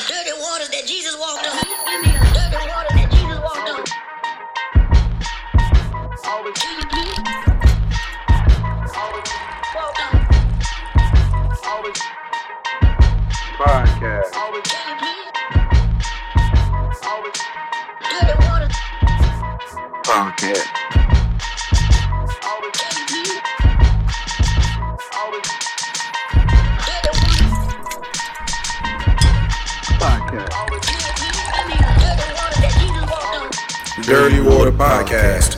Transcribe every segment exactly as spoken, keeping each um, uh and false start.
Dirty waters that Jesus walked on. Dirty waters that Jesus walked on. Always. Always. Walked on. Always. Podcast. Always. Always. Dirty waters. Podcast. Always. Always. Podcast. Dirty Water Podcast.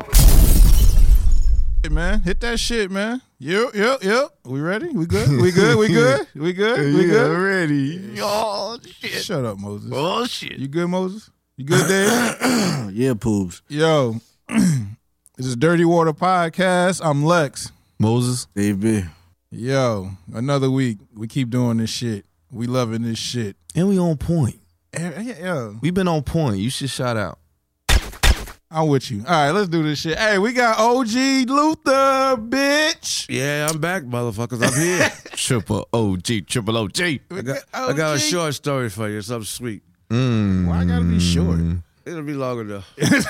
Hey man, hit that shit, man. Yep, yep, yep. We ready? We good? We good? We good? We good? We good? Ready. Oh shit! Shut up, Moses. Oh shit. You good, Moses? You good, Dave? Yeah, Poobs. Yo, this is Dirty Water Podcast. I'm Lex. Moses. Dave B. Yo, another week. We keep doing this shit. We loving this shit. And we on point. Yeah, yeah. We been on point. You should shout out. I'm with you. All right, let's do this shit. Hey, we got O G Luther, bitch. Yeah, I'm back, motherfuckers. I'm here. Triple O G, triple O G. I got, I got a short story for you. Something sweet. Mm. Why I gotta be short? It'll be longer though.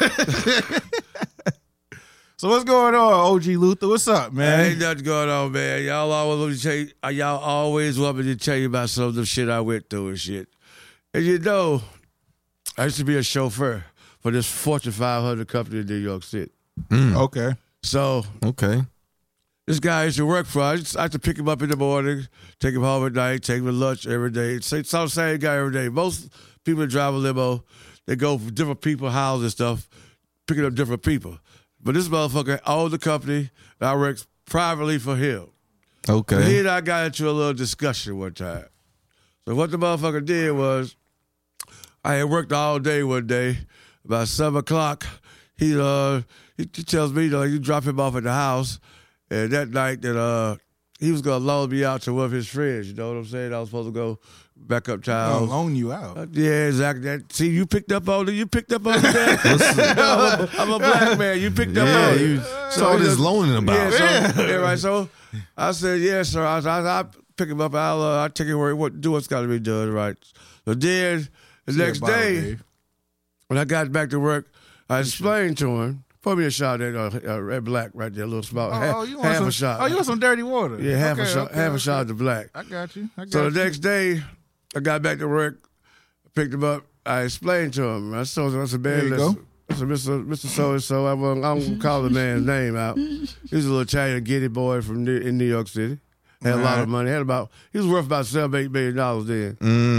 So what's going on, O G Luther? What's up, man? Ain't nothing going on, man. Y'all always want me to tell you, y'all always want me to tell you about some of the shit I went through and shit. And you know, I used to be a chauffeur for this Fortune five hundred company in New York City. Mm. Okay. So Okay. this guy I used to work for, I used, I used to pick him up in the morning, take him home at night, take him to lunch every day. It's the same guy every day. Most people that drive a limo, they go for different people's houses and stuff, picking up different people. But this motherfucker owned the company, and I worked privately for him. Okay. And he and I got into a little discussion one time. So what the motherfucker did was, I had worked all day one day. About seven o'clock, he uh he, he tells me, you know, you drop him off at the house, and that night that uh he was gonna loan me out to one of his friends. You know what I'm saying? I was supposed to go back up I'll town. loan you out. Uh, yeah, exactly. That, see, you picked up on it. You picked up on that. I'm, a, I'm a black man. You picked up Yeah, on it. you saw this loaning about. Yeah, so, yeah, right. So I said, yeah, sir. I, I, I pick him up. I'll, uh, I'll take him where what do what's got to be done, right? So then the See next a bottle, day, Dave. when I got back to work, I explained to him. Pour me a shot there, uh, uh, red black right there, a little small, Oh, half, oh, you want half some, a shot. Oh, you want some dirty water? Yeah, half Okay, a shot, okay, half okay. a shot of the black. I got you. I got So you. the next day, I got back to work, picked him up. I explained to him. I told him, I said, There man, you listen, go. I said, Mister Mister So-and-so, I won't, I won't call the man's name out. He was a little Italian giddy boy from New, in New York City. Had a lot Right. of money. Had about He was worth about seven, eight million dollars then.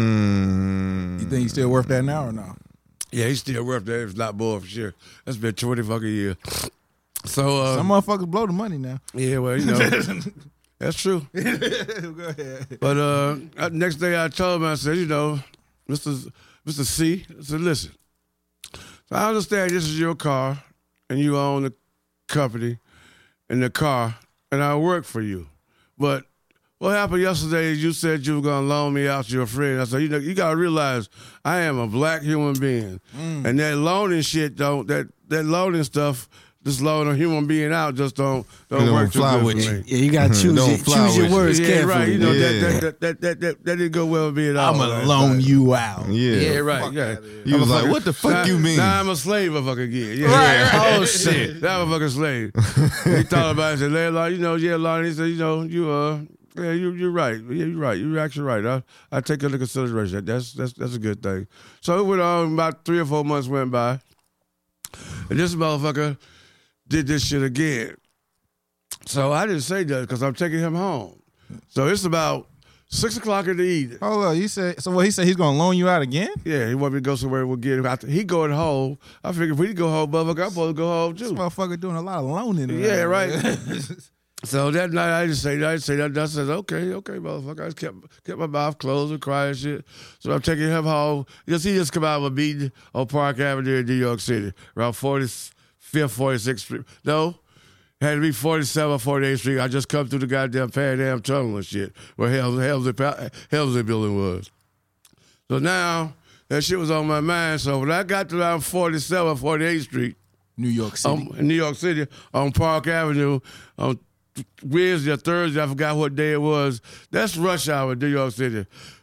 Mm. You think he's still worth that now or no? Yeah, he's still worth that. If not more, for sure. That's been twenty fucking years. So, uh, Some motherfuckers blow the money now. yeah, well, you know, that's true. Go ahead. But uh, uh, next day I told him, I said, you know, Mister Mister C, I said, listen, so I understand this is your car and you own the company and the car and I work for you. But what happened yesterday is you said you were going to loan me out to your friend. I said, you know, you got to realize I am a black human being. Mm. And that loaning shit don't, that, that loaning stuff, just loan a human being out just don't, don't It don't work too fly good with for you. me. Yeah, you gotta choose, Don't your, fly choose your with you. words Yeah, carefully. right. You know, Yeah. that, that, that, that, that, that didn't go well with me at all. I'm going last to loan night. you out. Yeah. Yeah, right. Fuck Yeah. outta here. You was I'm a like, fucking- what the fuck now, you mean? Now I'm a slave of fucking again. Yeah, Right, yeah. right. Oh, shit. Now I'm a fucking slave. He thought about it and said, landlord, you know, yeah, Lonnie. He said, you know, you, uh, yeah, you, you're right. Yeah, you're right. You're actually right. I, I take into consideration. That's, that's, that's a good thing. So it went on, about three or four months went by. And this motherfucker did this shit again. So I didn't say that because I'm taking him home. So it's about six o'clock in the evening. Hold up. You said, so what he said he's going to loan you out again? Yeah, he wanted me to go somewhere we'll get him. After he going home, I figured if we go home, motherfucker, I'm supposed to go home This too. motherfucker doing a lot of loaning. Yeah, around right. here. So that night I just say that, I just say that. I said, okay, okay, motherfucker. I just kept kept my mouth closed and crying and shit. So I'm taking him home. Just he just come out of a meeting on Park Avenue in New York City, around forty-fifth, forty-sixth Street. No, it had to be forty-seventh, forty-eighth Street. I just come through the goddamn Pan Am Tunnel and shit, where Helmsley, Helmsley building was. So now that shit was on my mind. So when I got to around forty-seventh, forty-eighth Street, New York City. um, in New York City, on Park Avenue, on Wednesday or Thursday, I forgot what day it was. That's rush hour in New York City.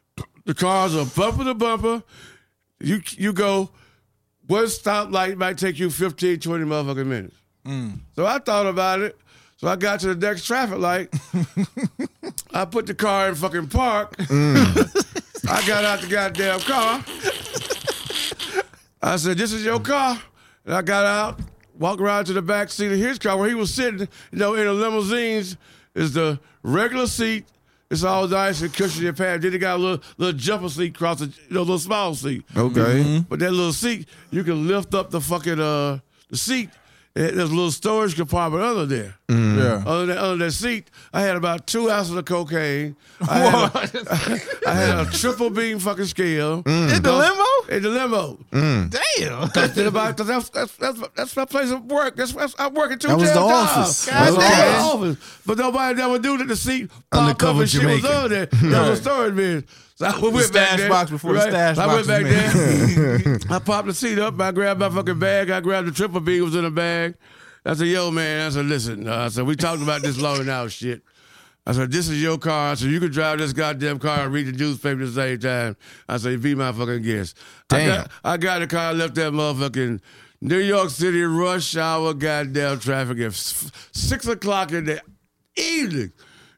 The cars are bumper to bumper. You you go, one stoplight might take you fifteen, twenty motherfucking minutes. Mm. So I thought about it. So I got to the next traffic light. I put the car in fucking park. Mm. I got out the goddamn car. I said, this is your car. And I got out, walked around to the back seat of his car where he was sitting. You know, in the limousines is the regular seat. It's all nice and cushiony and padded. Then they got a little little jumper seat across the, you know, little small seat. Okay. Mm-hmm. But that little seat, you can lift up the fucking uh the seat. There's a little storage compartment under there. Mm. Yeah. Under that, under that seat, I had about two ounces of cocaine. I had, a, I had a triple beam fucking scale. Mm. In the limo? In the limo. Mm. Damn. That's, about, that's, that's, that's, that's my place of work. That's, that's I'm working two That was damn the jobs. office. That was Okay. the office. But nobody never knew that the seat popped up Undercover and shit was Jamaican. on there. That was a storage bin. So I went The back stash there. box before the stash so I box went was back made. there. I popped the seat up. I grabbed my fucking bag. I grabbed the triple B. It was in a bag. I said, yo, man. I said, listen. Uh, I said, we talked about this long now, shit. I said, this is your car. I said, you can drive this goddamn car and read the newspaper at the same time. I said, be my fucking guest. Damn. I got, I got the car, left that motherfucking New York City rush hour goddamn traffic at f- six o'clock in the evening.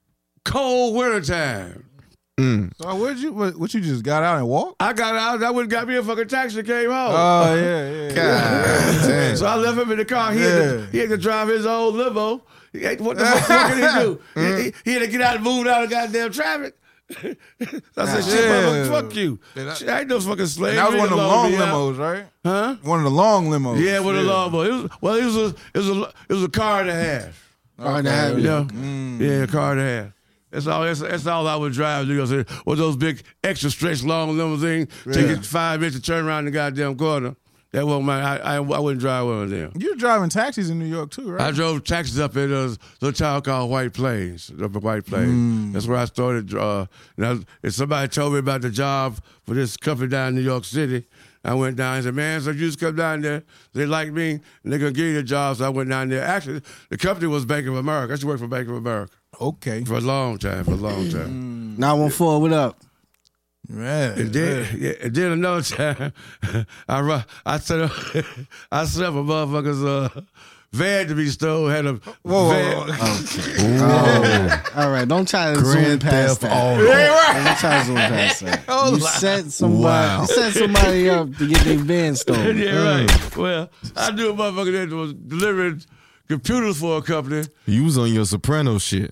Cold winter time. Mm. So what you what, what you just got out and walked? I got out. That would got me a fucking taxi and came home. Oh yeah, yeah. God damn. So I left him in the car. He, had, to, Yeah. he had to drive his old limo. He had, what the fuck what can he do? he, he, he had to get out and move out of goddamn traffic. I said, shit, Yeah. motherfucker, fuck you. And I- Shit, I ain't no fucking slave. And that was You one of the ain't long loaned me out. limos, right? Huh? One of the long limos. Yeah, with a lawnmower. It was, well, it was a, it was a, it was a car and a half. Car and a half. You know? Mm. Yeah, a car and a half. That's all. That's, that's all I would drive. You know, with those big extra stretch long limousines, take Yeah. it five minutes to turn around the goddamn corner. That wasn't my. I, I, I wouldn't drive one of them. You were driving taxis in New York too, right? I drove taxis up in a little town called White Plains, up in White Plains. Mm. That's where I started. Uh, and, I, and somebody told me about the job for this company down in New York City. I went down and said, man, so you just come down there. They like me, and they're going to give you the job. So I went down there. Actually, the company was Bank of America. I used to work for Bank of America Okay. for a long time, for a long time. nine one four, what up? Yeah. And then, yeah, and then another time, I ru- I set up, I set up a motherfucker's uh, van to be stolen. Had a Whoa, van. whoa, whoa. Oh. All right, don't try to zoom Grand past Theft that. Auto. Don't try to zoom past that. Hold You on. set somebody, Wow. you set somebody up to get their van stolen. Yeah, right. Well, I knew a motherfucker that was delivering computers for a company. You was on your Soprano shit.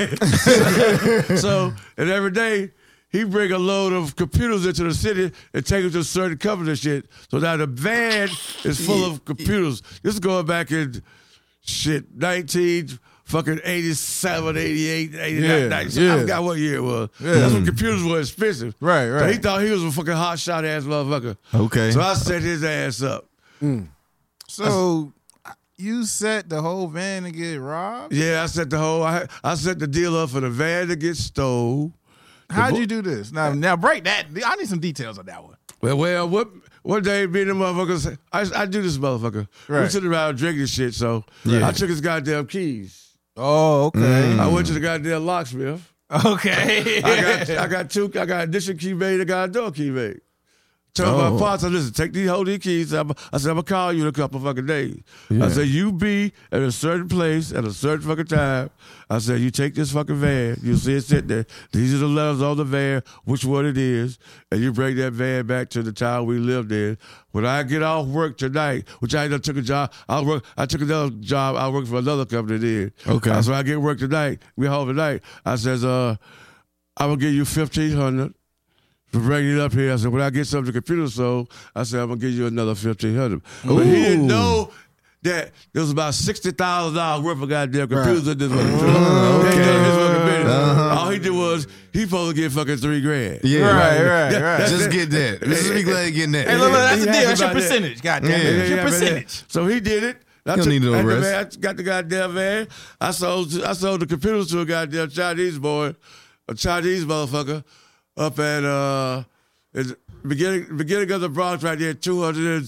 So, and every day, he bring a load of computers into the city and take them to certain company and shit. So now the van is full of computers. This is going back in, shit, nineteen fucking eighty-seven, eighty-eight, eighty-nine, Yeah, ninety. yeah. I forgot what year it was. Yeah. That's when computers were expensive. Right, So right. he thought he was a fucking hot shot ass motherfucker. Okay. So I set his ass up. So you set the whole van to get robbed? Yeah, I set the whole, I, I set the deal up for the van to get stole. How'd bo- you do this? Now, now break that. I need some details on that one. Well, well, what one day me and the motherfuckers, I, I do this motherfucker. We Right. sit around drinking shit, so Yeah. I took his goddamn keys. Oh, okay. Mm. I went to the goddamn locksmith. Okay. I got I got two, I got a addition key made, I got a door key made. Told Oh. my parts, I said, listen, take these, hold these keys. I'm, I said, I'm gonna call you in a couple fucking days. Yeah. I said, you be at a certain place at a certain fucking time. I said, you take this fucking van, you see it sitting there. These are the letters on the van, which one it is, and you bring that van back to the town we lived in. When I get off work tonight, which I done took a job, I work. I took another job. I worked for another company then. Okay. Uh, so I get work tonight. We home tonight. I says, uh, I'm gonna give you fifteen hundred. For bringing it up here, I said, when I get something to computer sold, I said, I'm going to give you another fifteen hundred dollars. But he didn't know that there was about sixty thousand dollars worth of goddamn computers in this fucking truck. okay. He ain't done his fucking business. Uh-huh. All he did was, he supposed to get fucking three grand. Yeah. Right, right, Yeah, right. that- Just that- get that. Let's just be glad you're getting that. Hey, look, look, that's He the deal. happy That's your about that. percentage. God damn it. Yeah. That's your Yeah, but percentage. that- So he did it. I He don't took- need no I had the rest. van- I got the goddamn van. I sold, I sold the computers to a goddamn Chinese boy, a Chinese motherfucker, up at uh, at beginning beginning of the Bronx right there, two hundred.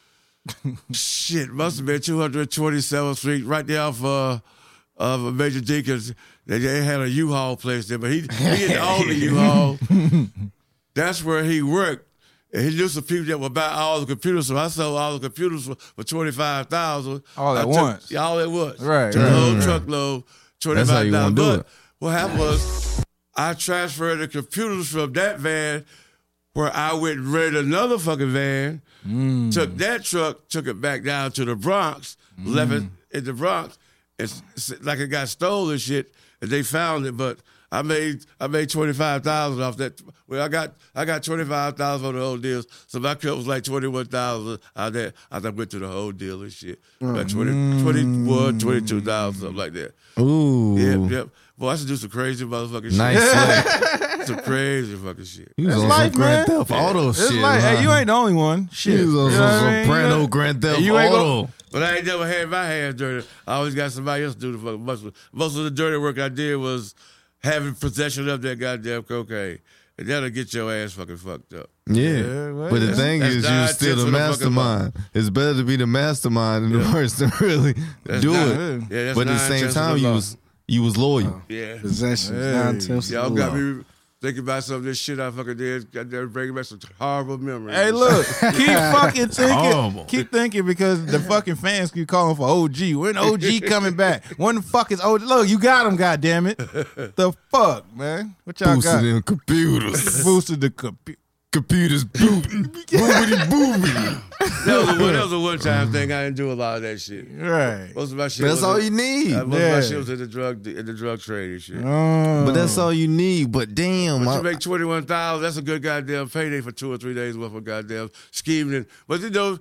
Shit, must have been two hundred twenty-seventh Street, right there off uh, of Major Jenkins. They, they had a U-Haul place there, but he he didn't own the U-Haul. that's where he worked. And he knew some people that would buy all the computers, so I sold all the computers for, for twenty-five thousand All at I took, once. Yeah, all at once. Right, Took right, the whole right. truckload, That's how you twenty-five thousand. wanna do But it. what happened was I transferred the computers from that van where I went and rented another fucking van, Mm. took that truck, took it back down to the Bronx, Mm. left it in the Bronx. It's, it's like it got stolen and shit, and they found it, but I made I made twenty five thousand off that. Well, I got I got twenty five thousand on the whole deal, so my cut was like twenty one thousand out there. I think went to the whole deal and shit, like twenty, twenty-one, twenty-two thousand, something like that. Ooh. Yep, yep. Boy, I should do some crazy motherfucking shit. Nice slack. Some crazy fucking shit. He was It's on life, some Grand man. Theft Auto It's shit. like, hey, huh? you ain't the only one. Shit. He was on You know some what I mean? soprano You Grand Theft you ain't Auto. gonna- But I ain't never had my hands dirty. I always got somebody else to do the fucking most of, most of the dirty work I did was having possession of that goddamn cocaine. And that'll get your ass fucking fucked up. Yeah. Yeah, well, But the that's- thing that's is, nine you're still tenths the of the fucking mastermind. It's better to be the mastermind than the person to really That's do nine- it. Yeah, that's But at the nine same tenths of time, the you law. was you was loyal. Yeah. Possessions, Hey. nine tenths Y'all of the got law. me thinking about some of this shit I fucking did. Got there bringing back some horrible memories. Hey, look, keep fucking thinking. Horrible. Keep thinking because the fucking fans keep calling for O G. When O G coming back? When the fuck is O G? Look, you got him, goddammit. The fuck, man? What y'all Boosted got? in computers. Boosted the computer. computers booting. Boobity boobity. That was, a, one- that was a one-time thing. I didn't do a lot of that shit. Right. Most of my shit That's was all in- you need. uh, most Yeah. of my shit was in the drug in the drug trade and shit. Oh. But that's all you need. But damn, But I- you make twenty one thousand. That's a good goddamn payday for two or three days worth of goddamn scheming. But you know,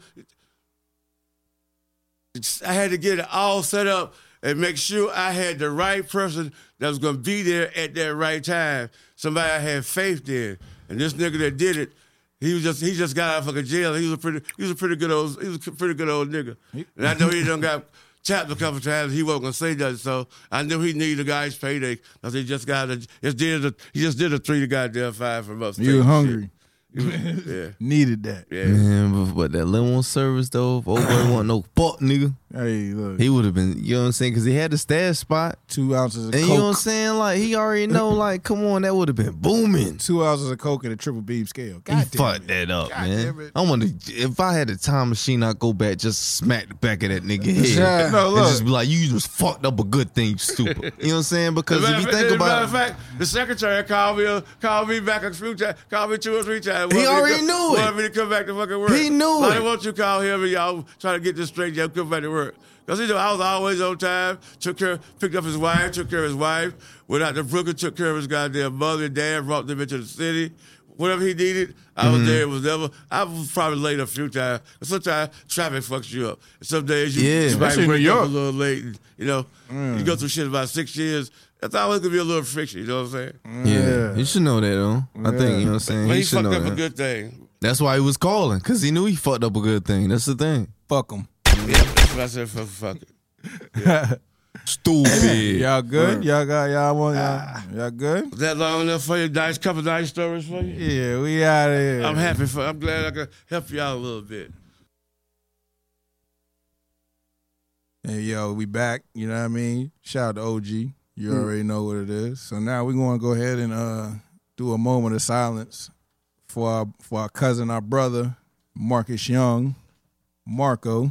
it's- I had to get it all set up and make sure I had the right person that was gonna be there at that right time. Somebody I had faith in. And this nigga that did it, he was just he just got out of fucking jail. He was a pretty he was a pretty good old he was a pretty good old nigga. And I know he done got tapped a couple times. He wasn't gonna say nothing, so I knew he needed a guy's payday because he just got a just did a he just did a three to goddamn five from us. You were hungry. Yeah, Needed that. yeah. man, but, but that limo service though, if old boy want no fuck nigga, Hey, look. he would have been. You know what I'm saying? Because he had the stash spot, two ounces of and coke. you know what I'm saying? Like he already know. Like, come on, that would have been booming. Two ounces of coke at a triple beam scale. He God damn fucked it. that up, God man. damn it. I want to. If I had a time machine, I'd go back, just smack the back of that nigga head, Yeah. No, and look. just be like, "You just fucked up a good thing, you stupid." You know what I'm saying? Because As a if you matter- think as a about matter it, of fact, the secretary called me, uh, called me back a few times, called me two or three times. He wanted me to already come- knew it. Wanted me to come back to fucking work. He knew Why it. won't you call him and y'all try to get this straight? Y'all come back to work. Because, you know, I was always on time, took care, picked up his wife, took care of his wife, went out to Brooklyn, took care of his goddamn mother and dad, brought them into the city. Whatever he needed, I was Mm-hmm. there. It was never, I was probably late a few times. Sometimes traffic fucks you up. Some days you, Yeah. you might Especially in break New up a York. little late. And, you know, you go through shit about six years. That's always going to be a little friction, you know what I'm saying? yeah, you should know that though. I think you know what I'm saying. But He he should fucked know up that. a good thing. That's why he was calling, because he knew he fucked up a good thing. That's the thing. Fuck them. Yeah, that's what I said, fuck, fuck it. Stupid. Y'all good? Y'all got y'all want y'all, y'all good? Was that long enough for you? Nice couple nice stories for you? Yeah, we out of here. I'm happy for I'm glad I could help you out a little bit. Hey, yo, we back. You know what I mean? Shout out to O G. You already know what it is. So now we're going to go ahead and uh, do a moment of silence for our, for our cousin, our brother, Marcus Young, Marco.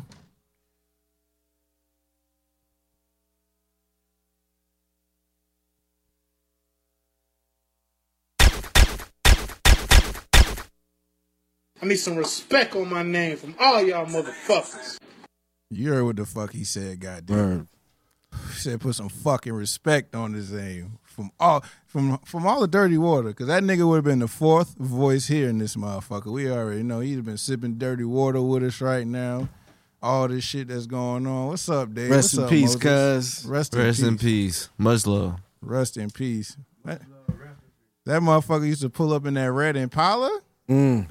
I need some respect on my name from all y'all motherfuckers. You heard what the fuck he said, goddamn. He said put some fucking respect on his name from all from from all the dirty water, because that nigga would have been the fourth voice here in this motherfucker. We already know he'd have been sipping dirty water with us right now. All this shit that's going on. What's up, Dave? Rest What's in up, peace, Moses? cuz. Rest, Rest in in peace. peace. Much love. Rest in peace. That, that motherfucker used to pull up in that red Impala. Mm.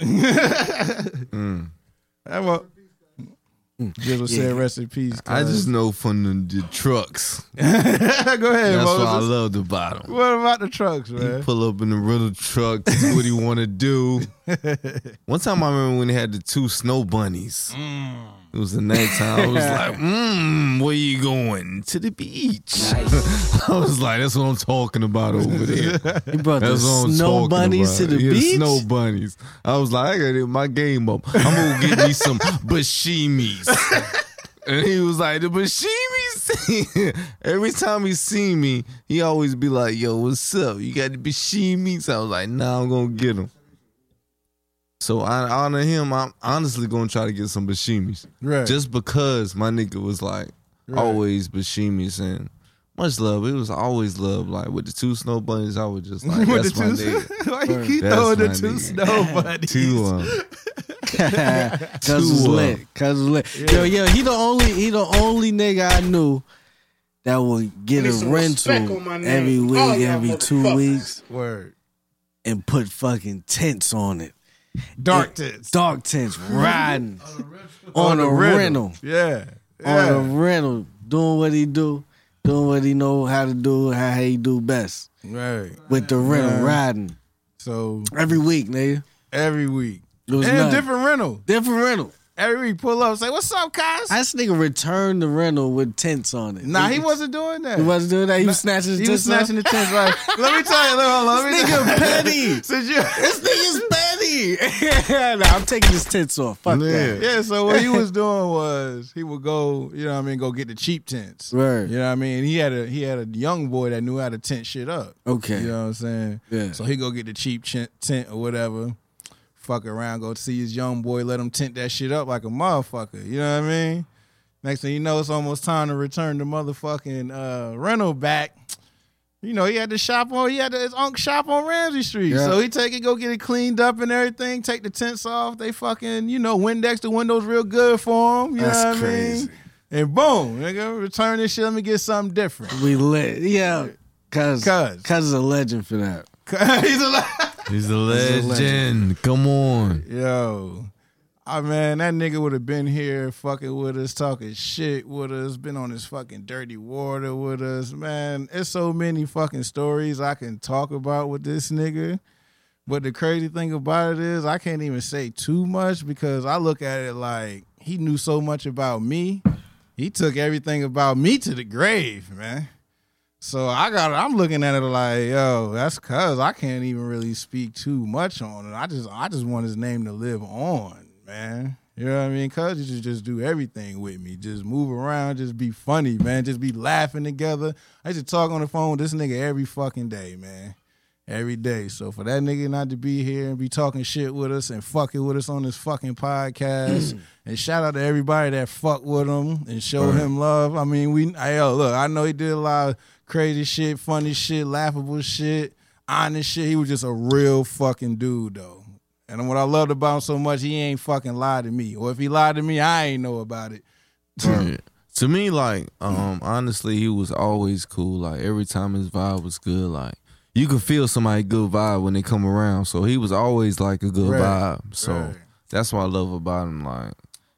That what Jizzle said, rest in peace. I cuz. just know from the, the trucks. Go ahead, That's what I Moses. loved about him. What about the trucks, He man? pull up in the rental truck. That's what he want to do. One time I remember when they had the two snow bunnies. It was the nighttime. I was like, mmm, where you going? To the beach. Nice. I was like, that's what I'm talking about over there. He brought That's the what I'm snow talking bunnies about. to the Yeah, beach. Snow bunnies. I was like, I gotta get my game up. I'm gonna get me some bashimis. And he was like, the bashimis. Every time he see me, he always be like, yo, what's up? You got the bashimis? I was like, nah, I'm gonna get them. So I honor him. I'm honestly gonna try to get some bashimis. Right. Just because my nigga was like Right. always bashimis and much love. It was always love. Like with the two snow bunnies, I was just like, With that's the my two, nigga. why you keep That's throwing the my two nigga. snow bunnies? Two um, Cuz was Two, uh, lit. Cuz was lit. Yo, yo, he the only he the only nigga I knew that would get I a need some respect rental on my name. every All week, y'all every two motherfuckers. weeks, Word. and put fucking tents on it. Dark tits. Dark tents, riding On on the a rental. rental. Yeah. On Yeah. a rental, doing what he do, doing what he know how to do, how he do best. Right. With the rental, Yeah. riding So every week, nigga. every week. It was And nuts. different rental. Different rental. Every week pull up, say, what's up, guys? This nigga returned the rental with tents on it. Nah, he wasn't doing that. He wasn't doing that. He was snatching his He was tents snatching the tents. Like, let me tell you, look, hold on, let me This tell nigga petty. Since you, This nigga's petty. Nah, I'm taking his tents off. Fuck that. yeah, so what he was doing was he would go, you know what I mean, go get the cheap tents. Right. You know what I mean? He had a he had a young boy that knew how to tent shit up. Okay. You know what I'm saying? Yeah. So he go get the cheap ch- tent or whatever. Fuck around, go see his young boy, let him tent that shit up like a motherfucker. You know what I mean? Next thing you know, it's almost time to return the motherfucking uh, rental back. You know, he had to shop on, he had to, his uncle shop on Ramsey Street. Yeah. So he take it, go get it cleaned up and everything, take the tents off. They fucking, you know, Windex the windows real good for him. You That's know what crazy. I mean? And boom, nigga, return this shit, let me get something different. We lit. Yeah. Cuz. Cuz. Cuz is a legend for that. He's alive. he's a a legend. legend. Come on. Yo, I man, that nigga would have been here fucking with us, talking shit with us, been on this fucking dirty water with us. Man, it's so many fucking stories I can talk about with this nigga. But the crazy thing about it is I can't even say too much because I look at it like he knew so much about me. He took everything about me to the grave, man. So I got I'm looking at it like, yo, that's cuz I can't even really speak too much on it. I just I just want his name to live on, man. You know what I mean? Cuz you should just do everything with me. Just move around, just be funny, man. Just be laughing together. I used to talk on the phone with this nigga every fucking day, man. Every day. So for that nigga not to be here and be talking shit with us and fucking with us on this fucking podcast, and shout out to everybody that fuck with him and show him love. I mean, we, I, yo, look, I know he did a lot of crazy shit, funny shit, laughable shit, honest shit. He was just a real fucking dude, though. And what I loved about him so much, he ain't fucking lied to me. Or if he lied to me, I ain't know about it. Yeah. To me, like, um, honestly, he was always cool. Like every time his vibe was good, like you could feel somebody good vibe when they come around. So he was always like a good Right. vibe. So Right. that's what I love about him. Like,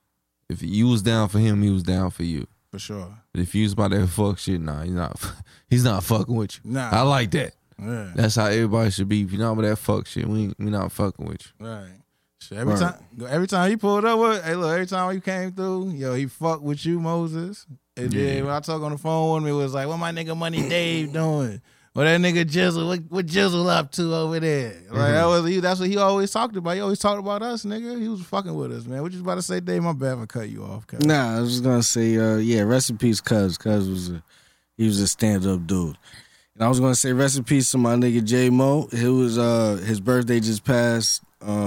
if you was down for him, he was down for you. For sure. But if you was about that fuck shit, nah, he's not. He's not fucking with you. Nah. I like that. Yeah. That's how everybody should be. If you're not with that fuck shit, we we not fucking with you. Right. Shit, every Right. time, every time he pulled up with, hey, look, every time he came through, yo, he fucked with you, Moses. And then when I talk on the phone with him, it was like, what my nigga Money Dave doing? What that nigga Jizzle, what, what Jizzle up to over there? Like that was he. That's what he always talked about. He always talked about us, nigga. He was fucking with us, man. What you about to say, Dave? My bad for cut you off. Cuz. Nah, I was just gonna say, uh, yeah, rest in peace, Cuz. Cuz was a he was a stand up dude. And I was gonna say rest in peace to my nigga J Mo. It was uh his birthday just passed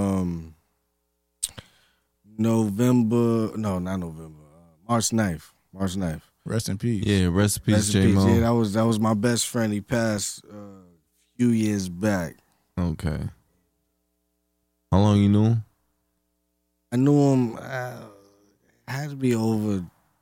um November no, not November. Uh, March ninth. March ninth. Rest in peace. Yeah, rest in peace, Rest in J peace. Mo. Yeah, that was that was my best friend. He passed uh, a few years back. Okay. How long you knew him? I knew him uh, had to be over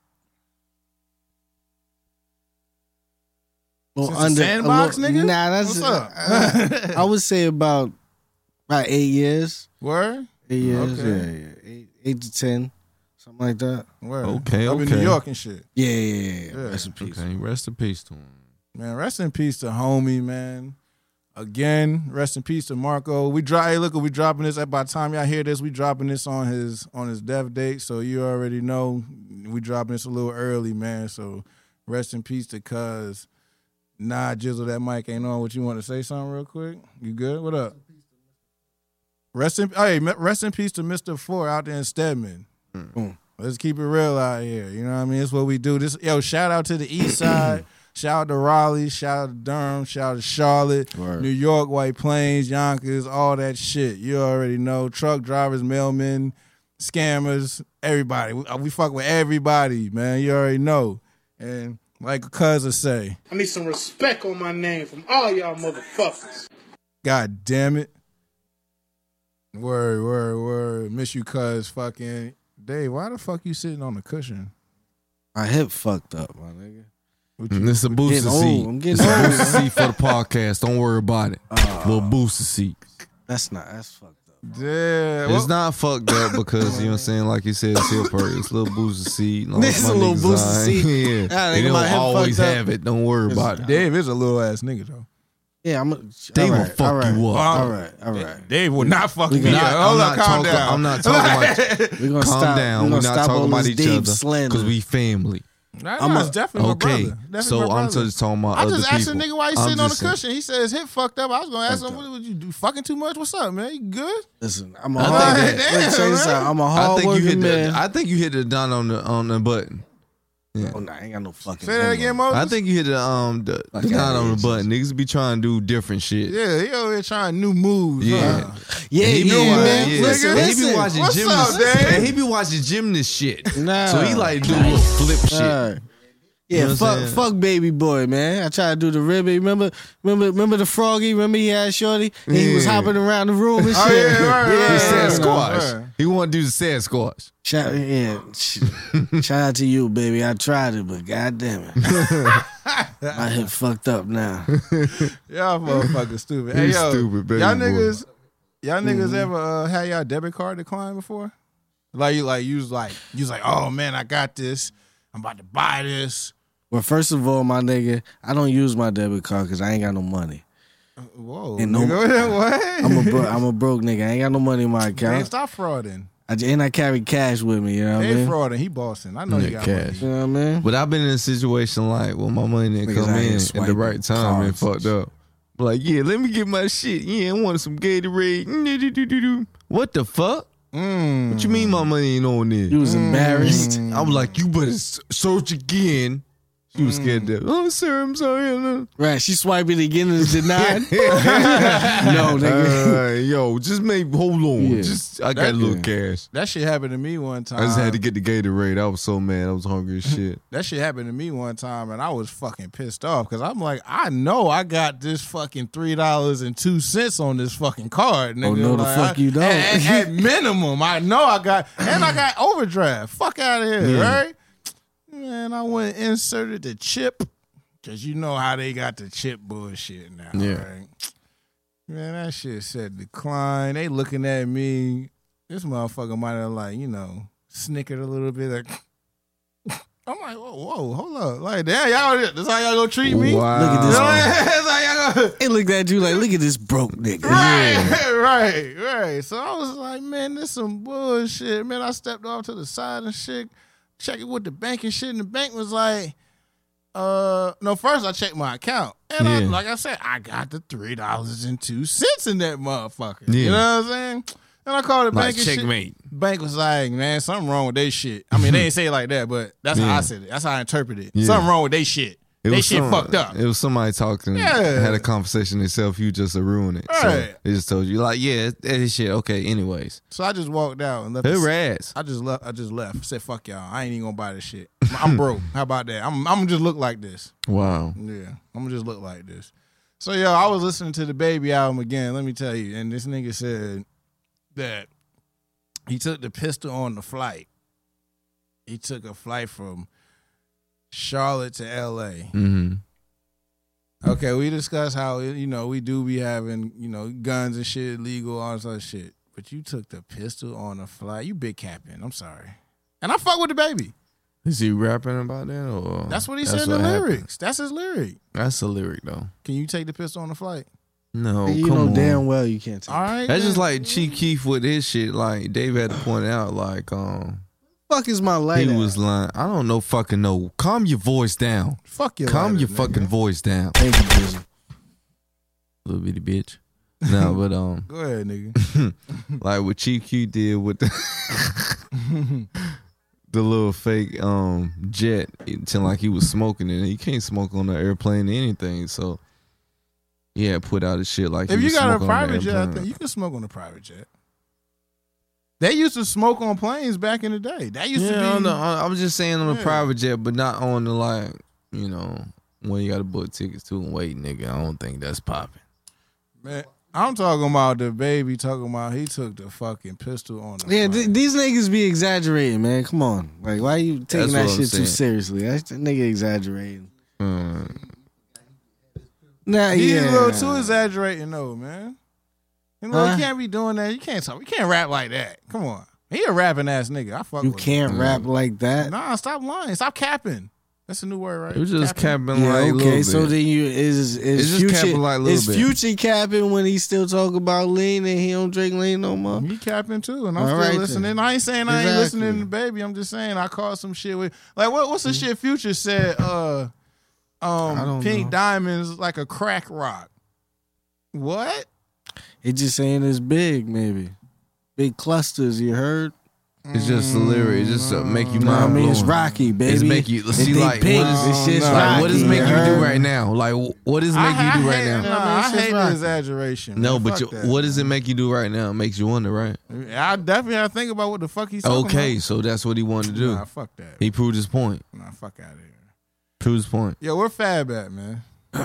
well, Since the sandbox, little- nigga? Nah, that's What's up? uh, I would say about about eight years. Word? Eight years, Okay. yeah, yeah. Eight, eight to ten, something like that. Word. Okay, Up in okay. New York and shit. Yeah, yeah, yeah. Yeah. Rest in peace. Okay, rest in peace to him. Man, rest in peace to homie, man. Again, rest in peace to Marco. We drop. Hey, look, we dropping this. By the time y'all hear this, we dropping this on his on his death date. So you already know we dropping this a little early, man. So rest in peace to Cuz. Nah, Jizzle, that mic ain't on. What you want to say? Something real quick? You good? What up? Rest in hey, rest in peace to Mister Four out there in Stedman. Mm. Let's keep it real out here. You know what I mean? It's what we do. This yo, shout out to the East Side. Shout out to Raleigh, shout out to Durham, shout out to Charlotte, Word. New York, White Plains, Yonkers, all that shit. You already know. Truck drivers, mailmen, scammers, everybody. We, we fuck with everybody, man. You already know. And like Cuz will say, I need some respect on my name from all y'all motherfuckers. God damn it. Word, word, word. Miss you, Cuz. Fucking Dave, why the fuck you sitting on the cushion? My hip fucked up, my nigga. Mm, it's a booster seat. I'm it's a booster seat for the podcast. Don't worry about it. Uh, little booster seat. That's not. That's fucked up. Yeah, it's well, not fucked up because you know what I'm saying. Like you said, it's hip hurt. It's a little booster seat. This is a little booster on. seat. Yeah, they don't always have it. Don't worry it's, about it. Dave is a little ass nigga though. Yeah, I'm. A, Dave right, will fuck right, you up. All right, all right. Dave will not fuck me not, up. Hold up, calm talking, down. I'm not talking about. We're gonna calm stop, down. We're, We're not talking about each Dave other because we family. Nah, I'm nah, a, it's definitely okay, my brother. Definitely so my I'm brother. just talking about I other just people. asked a nigga why he I'm sitting on the just saying. cushion. He said his hip fucked up. I was gonna ask him, what would you do? Fucking too much? What's up, man? You good? Listen, I'm a I hard. think that- Let me tell you damn, something. I'm a I hard think you hit working man. the. I think you hit the done on the on the button. Yeah. Oh, nah, I ain't got no fucking. Say that again, Moses. I think you hit the um the, Like the done on the ages. button. Niggas be trying to do different shit. Yeah, he over here trying new moves. Yeah. Huh? Yeah, And he be yeah, watching- man. yeah. Listen, And he listen. be watching What's gymnast. up, Dave? And he be watching gymnast shit. Nah. So he like do little flip shit. All right. Yeah, You know what I'm fuck, saying? fuck, baby boy, man. I tried to do the ribby. Remember, remember, remember the froggy. Remember he had shorty, and he was Yeah. hopping around the room and shit. Oh, yeah, right, right, He right, said right, squash. right. He want to do the sad squash. Shout, yeah, sh- shout out to you, baby. I tried it, but goddamn it, my hip fucked up now. Y'all motherfuckers stupid. Hey, He's yo, stupid, baby y'all boy. niggas, y'all niggas ever uh, had y'all debit card decline before? Like you, like you was like, you was like, oh man, I got this. I'm about to buy this. Well, first of all, my nigga, I don't use my debit card because I ain't got no money. Whoa, And no- nigga, what? I'm a bro- I'm a broke nigga. I ain't got no money in my Man, account. stop frauding. I, and I carry cash with me. You know what I They mean? frauding. He bossing. I know Yeah, you got cash. You money. know what I mean? But I've been in a situation like when my money didn't Because come I ain't in at the swiping right time and cards fucked and up. Like, yeah, let me get my shit. Yeah, I want some Gatorade. What the fuck? Mm. What you mean my money ain't on there? You was embarrassed. I was like, you better s- search again. She was scared to death. Oh, sir, I'm sorry. I know. Right, she swiped it again and it's denied. No, nigga. Uh, yo, just make, hold on. Yeah. Just, I got That- a little yeah. cash. That shit happened to me one time. I just had to get the Gatorade. I was so mad. I was hungry as shit. That shit happened to me one time, and I was fucking pissed off because I'm like, I know I got this fucking three dollars and two cents on this fucking card. Nigga. Oh, no, the Like, fuck I- you don't. At, at- at minimum, I know I got, and I got overdraft. Fuck out of here, Yeah. right? Man, I went and inserted the chip because you know how they got the chip bullshit now. Yeah. Right? Man, that shit said decline. They looking at me. This motherfucker might have like you know snickered a little bit. Like, I'm like, whoa, whoa, hold up. Like, damn, y'all, this how y'all gonna treat me? Wow. Look at You this know, man. that's how y'all gonna... They looked at you like, look at this broke nigga. Right, right, right. So I was like, man, this some bullshit. Man, I stepped off to the side and shit, checking with the bank and shit, and the bank was like, uh, no, first I checked my account. And I, Yeah. like I said, I got the three dollars and two cents in that motherfucker. Yeah. You know what I'm saying? And I called the Like, bank and shit. checkmate. Bank was like, man, something wrong with they shit. I mean, they didn't say it like that, but that's how Yeah. I said it. That's how I interpreted it. Yeah. Something wrong with they shit. It They was shit some- fucked up. It was somebody talking, Yeah. had a conversation themselves. You just to ruin it. So Right. they just told you, like, yeah, that is shit. Okay, anyways. So I just walked out and left. Her the- ass. I just left. I just left. Said, "Fuck y'all. I ain't even gonna buy this shit. I'm broke. How about that? I'm. I'm gonna just look like this. Wow. Yeah, I'm gonna just look like this." So yo, I was listening to the Baby album again. Let me tell you, and this nigga said that he took the pistol on the flight. He took a flight from Charlotte to L A. Mm-hmm. Okay, we discussed how you know we do be having you know guns and shit legal, all this other shit. But you took the pistol on the flight. You big capping. I'm sorry. And I fuck with the Baby. Is he rapping about that? Or That's what he said in the what happened? lyrics. That's his lyric. That's a lyric, though. Can you take the pistol on the flight? No, you come know on. damn well you can't take All right. That's just then. like Chief Keef with his shit. Like Dave had to point out, like um, Fuck is my light he at? was lying. I don't know, fucking know. Calm your voice down. Fuck your Calm lighter, your nigga. fucking voice down, Thank you, Drizzy. little bitty bitch. No, but um, Go ahead, nigga. like what Chief Keef did with the the little fake um jet, until like he was smoking it. You can't smoke on the airplane or anything, so yeah, put out his shit like If he you was got a smoking on the private jet, I airplane. think you can smoke on a private jet. They used to smoke on planes back in the day. That used Yeah, to be. I, know. I I was just saying on a Yeah. private jet, but not on the like, you know, when you got to book tickets to and wait, nigga. I don't think that's popping. Man, I'm talking about the baby. Talking about he took the fucking pistol on. The Yeah, plane. th- these niggas be exaggerating, man. Come on. Like, why you taking That's that what I'm shit too saying. seriously? That nigga exaggerating. Mm. Nah, He's yeah. a little too exaggerating though, man. You know, Huh? you can't be doing that. You can't talk. You can't rap like that. Come on. He a rapping ass nigga. I fuck You with can't Mm. rap like him. that. Nah, stop lying. Stop capping. That's a new word, right? It was just capping like Yeah, a little okay. bit. So then you is is It's just future capping like a little is bit. future capping when he still talk about lean and he don't drink lean no more. He capping too, and I'm All still right, then. listening. I ain't saying I ain't Exactly. listening to Baby. I'm just saying I caught some shit with like what what's the Mm-hmm. shit Future said? Uh, um, I don't Pink know. Diamonds like a crack rock. What? It just ain't as big, maybe. Big clusters, you heard? It's just a lyric. It just uh, make you You know what I mind mean? blowing. It's Rocky, baby. It's make you If see they like big, what is this shit's no. like, what does Rocky, make you do heard? right now? Like what does make I, you do I right hate, now? Nah, I mean, I it's just hate the Rocky. exaggeration. No, man. but Fuck you, that. what does it make you do right now? It makes you wonder, right? I definitely have to think about what the fuck he's talking Okay, about. so that's what he wanted to do. Nah, fuck that. He proved his point. Nah, fuck out of here. Proved his point. Yo, where Fab at, man?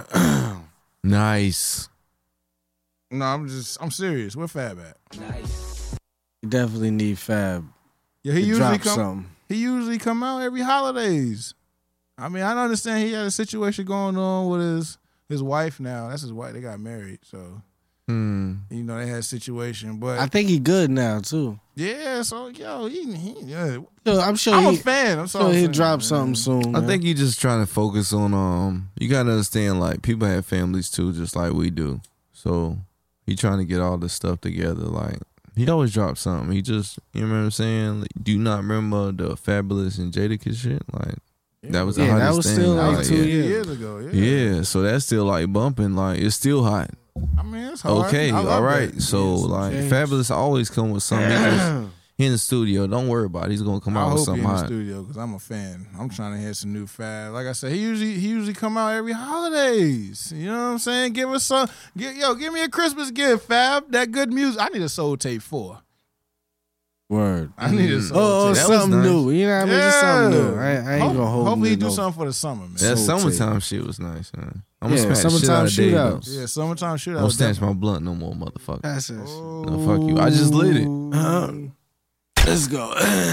Nice. No, I'm just, I'm serious. Where Fab at? You definitely need Fab Yeah, he to usually drop come. something. He usually come out every holidays. I mean, I understand he had a situation going on with his his wife now. That's his wife. They got married, so Hmm. you know they had a situation. But I think he good now, too. yeah, so yo, he, he yeah. So I'm sure I'm a he, fan. I'm so sorry. he'll drop something soon. I man. think you just trying to focus on um. You gotta understand, like people have families too, just like we do. So he trying to get all this stuff together. Like he always drops something. He just, you know what I'm saying? Like, do you not remember the Fabulous and Jadakiss shit? Like that was the Yeah, that hottest was thing. still like Like, two yeah. years. years ago. Yeah. Yeah, so that's still like bumping. Like it's still hot. I mean, it's hard. Okay, I love all right. that. So Yeah, some like change. Fabulous always come with something. He just- he in the studio. Don't worry about it. He's gonna come I out with hope he something in the hot. studio because I'm a fan. I'm trying to hear some new Fab. Like I said, he usually he usually come out every holidays. You know what I'm saying? Give us some. Give, yo, give me a Christmas gift, Fab. That good music. I need a Soul Tape four. Word. I need a Mm. Soul Oh, Tape. That was something nice. new. You know what I mean? Just something new. I, I ain't Hope- gonna hold Hopefully, he him do no- something for the summer, man. That Soul summertime shit was nice, man. I'm Yeah, gonna smash the shit summertime out of Dave, though. shootouts. Yeah, summertime shootout. Don't snatch my blunt no more, motherfucker. That's it. No, fuck you. I just lit it. Uh, let's go.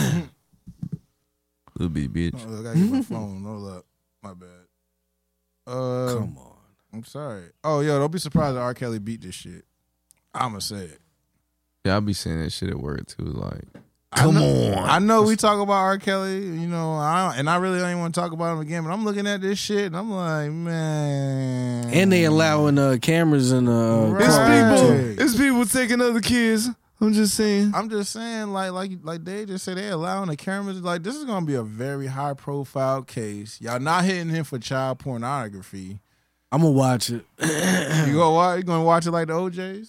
Little bitty bitch. Oh, I gotta get my phone. Hold up. My bad. Uh, Come on. I'm sorry. Oh, yo, don't be surprised that R. Kelly beat this shit. I'ma say it. Yeah, I be saying that shit at work too. Like, I come know- on. I know we talk about R. Kelly, you know, I, and I really don't even want to talk about him again, but I'm looking at this shit and I'm like, man. And they allowing uh, cameras in the uh, Right. It's car, people. too. It's people taking other kids. I'm just saying. I'm just saying, like, like, like they just said, they allowing the cameras. Like, this is gonna be a very high profile case. Y'all not hitting him for child pornography. I'm gonna watch it. You go watch? You gonna watch it like the O Js?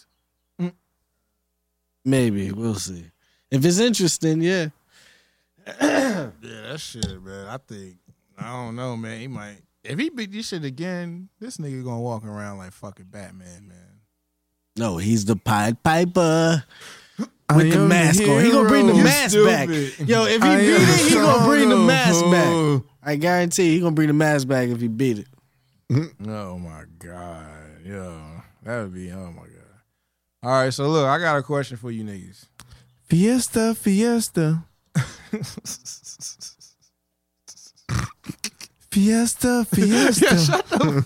Maybe we'll see. If it's interesting, yeah. Yeah, that shit, man. I think I don't know, man. He might if he beat this shit again. This nigga gonna walk around like fucking Batman, man. No, he's the Pied Piper I with the am mask the on. He gonna bring the hero. mask You back. stupid. Yo, if he I beat am it, he gonna bring the son mask of back. a- I guarantee he gonna bring the mask back if he beat it. Oh my god, yo, that would be. Oh my god. All right, so look, I got a question for you niggas. Fiesta, fiesta. Fiesta, fiesta.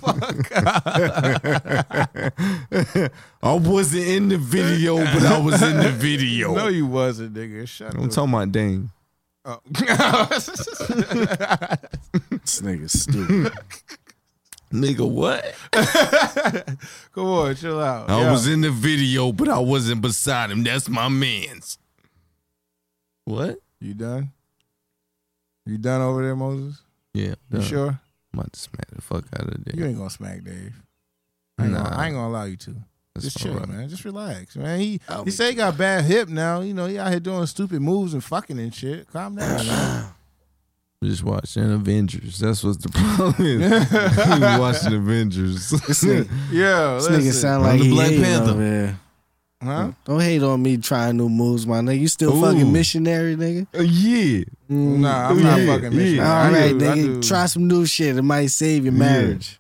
I wasn't in the video, but I was in the video. No, you wasn't, nigga. Shut I'm up. talking about Dame. Oh. This nigga's stupid. Nigga, what? Come on, chill out. I Yeah. was in the video, but I wasn't beside him. That's my man's. What? You done? You done over there, Moses? Yeah. You done. sure? I'm about to smack the fuck out of You there. ain't gonna smack Dave. I ain't, Nah. gonna, I ain't gonna allow you to. That's Just all chill, right. man. Just relax, man. He I'll he be say he got bad hip now. You know, he out here doing stupid moves and fucking and shit. Calm down, man. Just watching Avengers. That's what's the problem. He watching Avengers. This nigga, Yeah, this nigga listen. sound I'm like the he Black hating Panther. over here. Huh? Don't hate on me trying new moves, my nigga. You still Ooh. fucking missionary, nigga? Uh, yeah. Nah, I'm not Yeah, fucking yeah. missionary. All I right, do, I nigga. do. Try some new shit. It might save your marriage.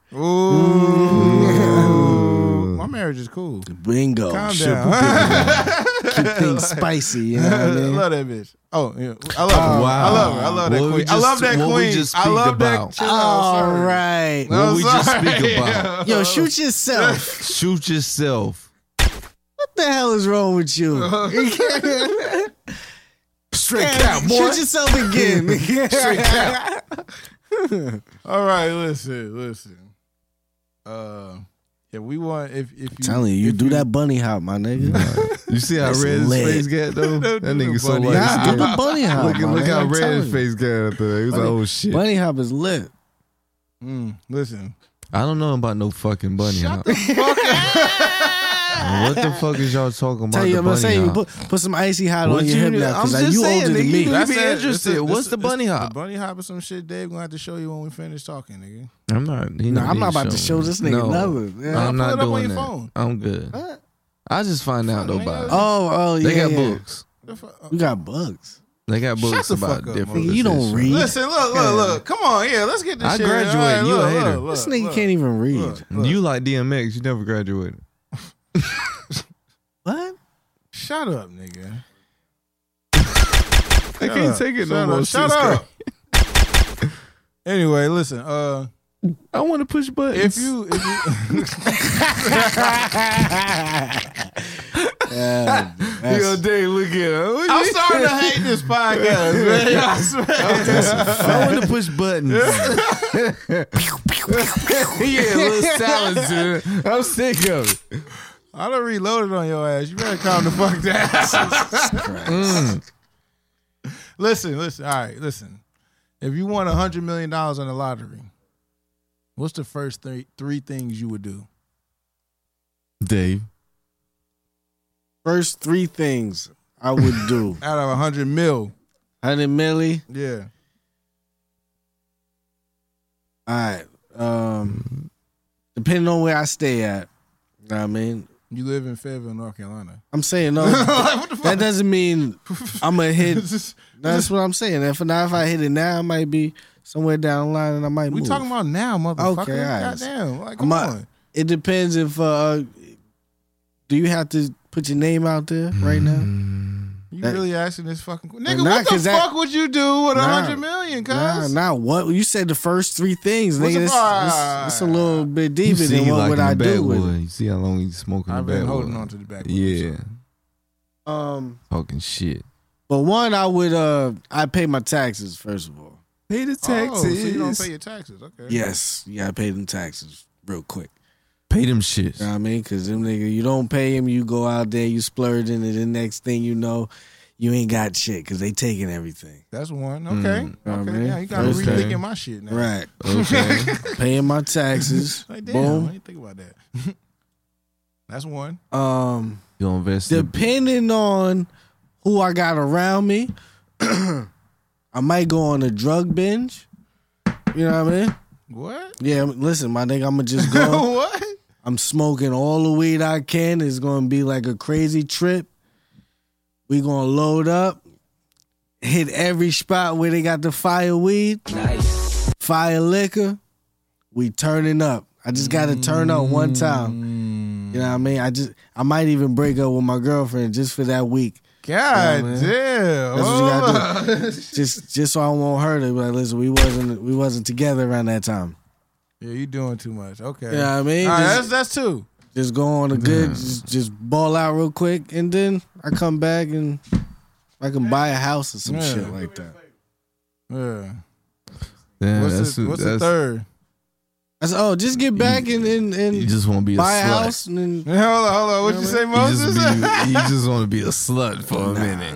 Ooh. My marriage is cool. Bingo. Calm Shit, down. Keep things spicy, you know what I I mean? love that bitch. Oh, yeah. I love her. Wow. I love her. I love that What we queen. I just- love that what we queen. just I speak love about. that. Chill out, All sorry. right. What I'm we just sorry. speak about. Yo, shoot yourself. Shoot yourself. What the hell is wrong with you? Straight Damn, shoot yourself again. All right, listen, listen. Uh, if we want, if if you Telling you, you if do that bunny hop, my nigga. You see how That's red his lit. face got though? Don't That do nigga the so bunny like hop. Nah, do the bunny hop. Look, my look nigga, how I'm red telling his you. face got out there. He was like, oh shit. Bunny hop is lit. Mm, listen, I don't know about no fucking bunny shut hop. the fuck up. What the fuck is y'all talking about? Tell you, the I'm gonna bunny say, you hop? put, put some icy hot What on your you hip need- now, I'm because just you saying, older than nigga, me. you be That's it. interested. This- What's this- the bunny this- hop? The bunny hop is some shit Dave gonna have to show you when we finish talking, nigga. I'm not. He No, don't I'm need not about to me. show this nigga No. nothing. Yeah. I'm Pull not it up on doing your that. phone. I'm good. What? I just find out though Fuck, about nigga. it. Oh, oh, yeah. They got yeah. books. The fuck- You got bugs. They got books the about fuck up, different. Nigga, you don't positions. read. Listen, look, look, look. Come on, yeah, let's get this I shit. graduated. All right, You a look, hater. look, This look, nigga look. can't even read. Look, look. You like D M X? You never graduated. What? Shut up, nigga. I Shut can't up. take it Shut no more. up. Shut Shit's up. Anyway, listen. Uh, crazy. I want to push buttons. if you, if you, Yeah, that's- Yo, Dave, look at him. I'm starting to hate this podcast, man. I swear. I want to push buttons. Yeah, little silencer. I'm sick of it. I done reloaded on your ass. You better calm the fuck down. Mm. Listen, listen. All right, listen. If you won a hundred million dollars on the lottery, what's the first three three things you would do? Dave. First three things I would do. Out of a hundred mil, Hundred milli. yeah. All right. Um, depending on where I stay at. You know what I mean? You live in Fayetteville, North Carolina. I'm saying no. That doesn't mean I'm gonna hit. That's what I'm saying. If not, if I hit it now, I might be somewhere down the line, and I might We move. talking about now, motherfucker. Okay, all right. Goddamn. Like, come I'm not- on. It depends if. uh Do you have to put your name out there right now? You that- really asking this fucking nigga? Nah, What the 'cause that- fuck would you do with a Nah. hundred million? Cuz Nah, not what you said. The first three things, What's nigga. the This, fir- this, this a little bit You deeper see, than he what liking would I the do with backwood. it. You see how long he's smoking I've the been backwood. holding on to the back. Yeah, Um, talking shit. but one, I would. uh I pay my taxes first of all. Pay the Oh, so you don't pay your taxes? Okay. Yes, you gotta pay them taxes real quick. Pay them shits. You know what I mean? Because them nigga, you don't pay him, you go out there, you splurge, and the next thing you know, you ain't got shit because they taking everything. That's one. Okay. Mm. Know what I Okay. mean? Yeah, you got to First rethinking thing. my shit now. Right. Okay. Paying my taxes. Like, damn, Boom. I didn't think about that. That's one. Um, You gonna invest in depending on who I got around me, I might go on a drug binge. You know what I mean? What? Yeah, listen, my nigga, I'm gonna just go. What? I'm smoking all the weed I can. It's gonna be like a crazy trip. We gonna load up, hit every spot where they got the fire weed, nice, fire liquor. We turning up. I just gotta turn up one time. You know what I mean? I just, I might even break up with my girlfriend just for that week. God man. damn. That's what you Hold gotta on. Just, just so I won't hurt her. Be like, listen, we wasn't, we wasn't together around that time. Yeah, you doing too much. Okay. You know what I mean? All right, Just- that's that's two. Just go on a good, just, just ball out real quick, and then I come back and I can buy a house or some Yeah. shit like that. Yeah. Damn, What's that's the, what's the that's- third? I said, oh, just get back and and, and You just want to be a buy a slut. house and then Hold on, hold on. What you say, You Moses? just, be, you just want to be a slut for a minute.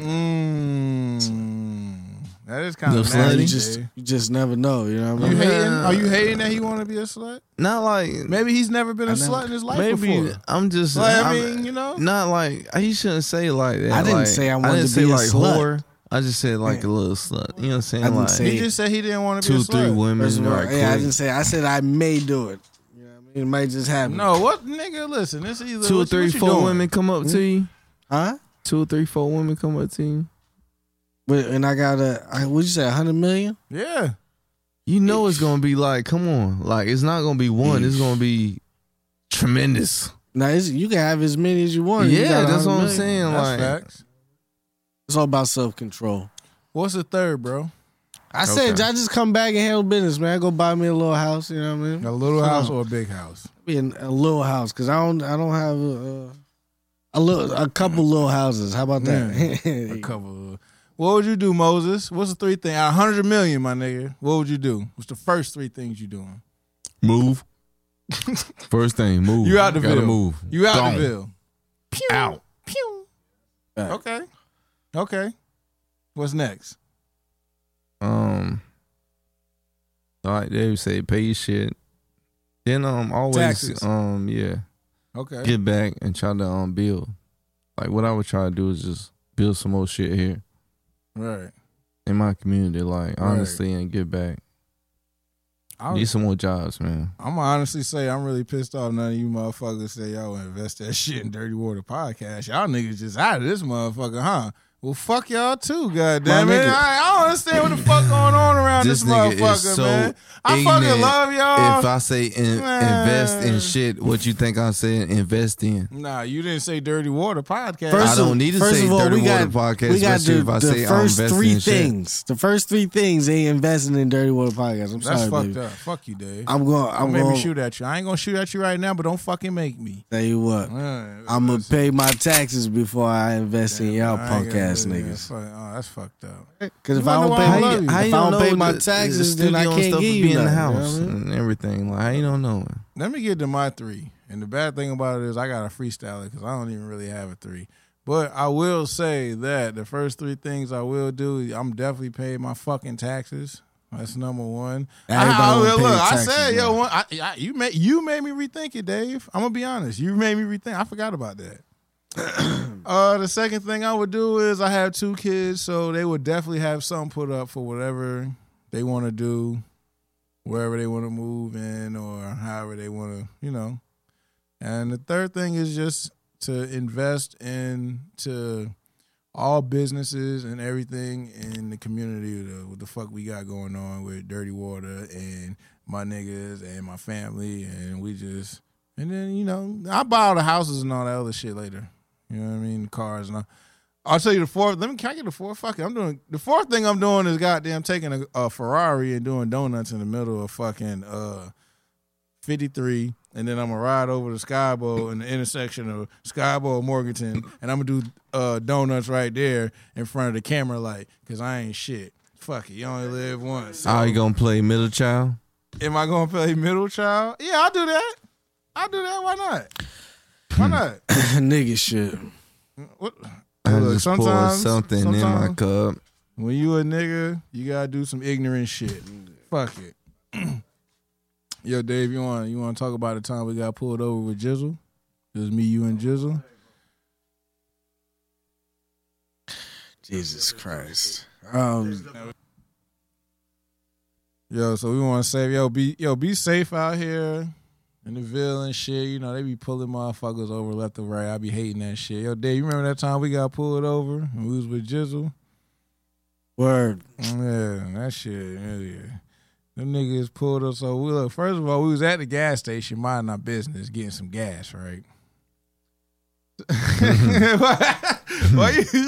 Mm, that is kind Little of slutty? nasty. you just you just never know. You know what I You mean? hating? Are you hating that he want to be a slut? Not like Maybe he's never been a I never- slut in his life maybe before. I'm just. Like, I I'm- mean, you know? not like he shouldn't say it like that. I didn't like, say I wanted didn't to say be a like slut. whore. I just said like a little slut. You know what I'm saying? I didn't like say- He just said he didn't want to be two, a three slut. women. First of all, right yeah, I quick. didn't say. I said I may do it. You know what I mean? It might just happen. No, what nigga? Listen, it's either Two or what, three, what you four doing? women come up to you. huh? Two or three, four women come up to you. But and I got a. I- What'd you say? A hundred million? Yeah, You know it's gonna be like, come on, like it's not gonna be one. It's gonna be tremendous. Now it's, you can have as many as you want. You Yeah, got that's what I'm one hundred million. saying. that's Like, facts. It's all about self control. What's the third, bro? I said, Okay. I just come back and handle business, man. Go buy me a little house. You know what I mean? A little Come house on. or a big house? Be in a little house because I don't. I don't have a, a little, a couple little houses. How about that? A couple. Of, what would you do, Moses? What's the three things? A hundred million, my nigga. What would you do? What's the first three things you doing? move. First thing, move. You out the Gotta Ville. move. You out Gone. the Ville. Pew, Out. pew. Right. Okay, okay. What's next? Um, like they would say, pay your shit. Then um, always Taxes. um, yeah, Okay. get back and try to um build. Like what I would try to do is just build some more shit here Right. in my community. Like honestly, and get back. I Need some more jobs, man. I'm gonna honestly say I'm really pissed off. None of you motherfuckers say y'all would invest that shit in Dirty Water Podcast. Y'all niggas just out of this motherfucker, huh? Well, fuck y'all too, goddamn My it. nigga. I, I don't understand what the fuck going on around this, This nigga is motherfucker, so man. I fucking ignorant. love y'all. If I say in, Man. invest in shit, what you think I'm saying invest in? Nah, you didn't say Dirty Water Podcast. First I don't of- need to first say of all, Dirty we Water got, Podcast, We got especially the, if I the say I'm first investing three in shit. things. The first three things they investing in Dirty Water Podcast. I'm That's sorry, fucked baby. up. Fuck you, Dave. I'm going. Don't I'm make going me to shoot at you. I ain't gonna shoot at you right now, but don't fucking make me. tell you what. Uh, I'm gonna listen. pay my taxes before I invest in y'all I ain't punk gonna ass do that. niggas. Fuck- Oh, that's fucked up. Because if You I wonder don't why pay I my, love you. if How I you don't don't pay know my the- taxes, the then I studio and can't stuff give will you be in the nothing, you know house what I mean? and everything. Like how you don't know? Let me get to my three. And the bad thing about it is I got to freestyle it because I don't even really have a three. But I will say that the first three things I will do, I'm definitely paying my fucking taxes. That's number one. Everybody I, I, wanna look, pay I taxes, said, yo, man. one, I, I, you made you made me rethink it, Dave. I'm gonna be honest. You made me rethink. I forgot about that. uh, the second thing I would do is I have two kids, so they would definitely have something put up for whatever they want to do, wherever they want to move in, or however they want to, you know. And the third thing is just to invest into all businesses and everything in the community. The, what the fuck we got going on with Dirty Water and my niggas and my family, and we just and then you know I buy all the houses and all that other shit later. You know what I mean? The cars and all. I'll tell you the fourth. Let me can I get the fourth? Fuck it. I'm doing the fourth thing I'm doing is goddamn taking a, a Ferrari and doing donuts in the middle of fucking uh fifty-three, and then I'm gonna ride over to Skybow in the intersection of Skybow and Morganton, and I'm gonna do uh, donuts right there in front of the camera light, cause I ain't shit. Fuck it, you only live once. So, Are you gonna play middle child? am I gonna play middle child? Yeah, I'll do that. I'll do that. Why not? Why not? Nigga shit. What? I Look, just poured sometimes- something in my sometimes- cup. When you a nigga, you gotta do some ignorant shit. Fuck it. Yo, Dave, you want you want to talk about the time we got pulled over with Jizzle? It was me, you, and Jizzle. Jesus Christ. Um, Yo, so we want to say, yo, be yo, be safe out here in the Ville and shit. You know they be pulling motherfuckers over left and right. I be hating that shit. Yo, Dave, you remember that time we got pulled over and we was with Jizzle? word. Yeah, that shit. Yeah, yeah. Them niggas pulled us. So we look. First of all, we was at the gas station, minding our business, getting some gas, right? Why you?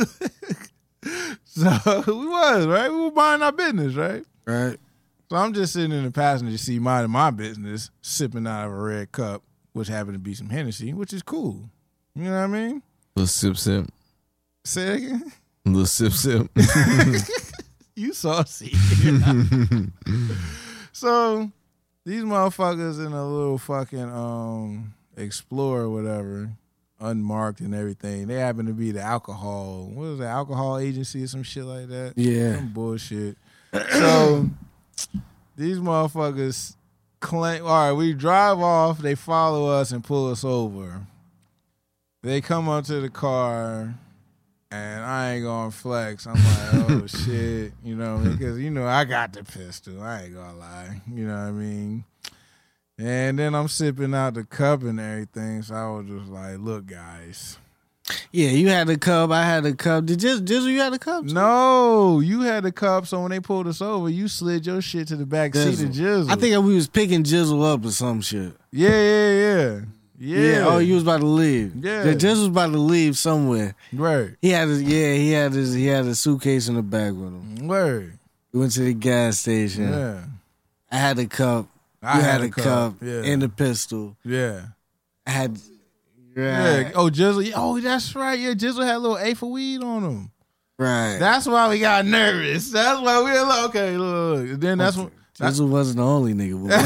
So we was right. We were minding our business, right? Right. So I'm just sitting in the passenger seat, minding my business, sipping out of a red cup, which happened to be some Hennessy, which is cool. You know what I mean? Little sip sip. Say it again. Little sip sip. You saucy. So these motherfuckers in a little fucking um Explorer or whatever, unmarked and everything. They happen to be the alcohol. What is that? Alcohol agency or some shit like that. Yeah. Some bullshit. So these motherfuckers claim. All right, we drive off. They follow us and pull us over. They come up to the car. And I ain't gonna flex. I'm like, oh shit, you know, because you know I got the pistol. I ain't gonna lie, you know what I mean. And then I'm sipping out the cup and everything, so I was just like, look, guys. Yeah, you had the cup. I had the cup. Did Jizzle, Jizzle you had the cup? too? No, you had the cup. So when they pulled us over, you slid your shit to the back seat of Jizzle. I think we was picking Jizzle up or some shit. Yeah, yeah, yeah. Yeah. Yeah. Oh, you was about to leave. Yeah. The Jizzle was about to leave somewhere. Word. He had his, yeah, he had his, he had a suitcase in the back with him. Word. We went to the gas station. Yeah. I had the cup. I you had had, a a cup, cup, yeah. and the pistol. Yeah. I had. Yeah. Right. Oh, Jizzle. Oh, that's right. Yeah, Jizzle had a little eighth of weed on him. Right. That's why we got nervous. That's why we were like, okay, look. look. Then that's what. Jizzle wasn't the only nigga with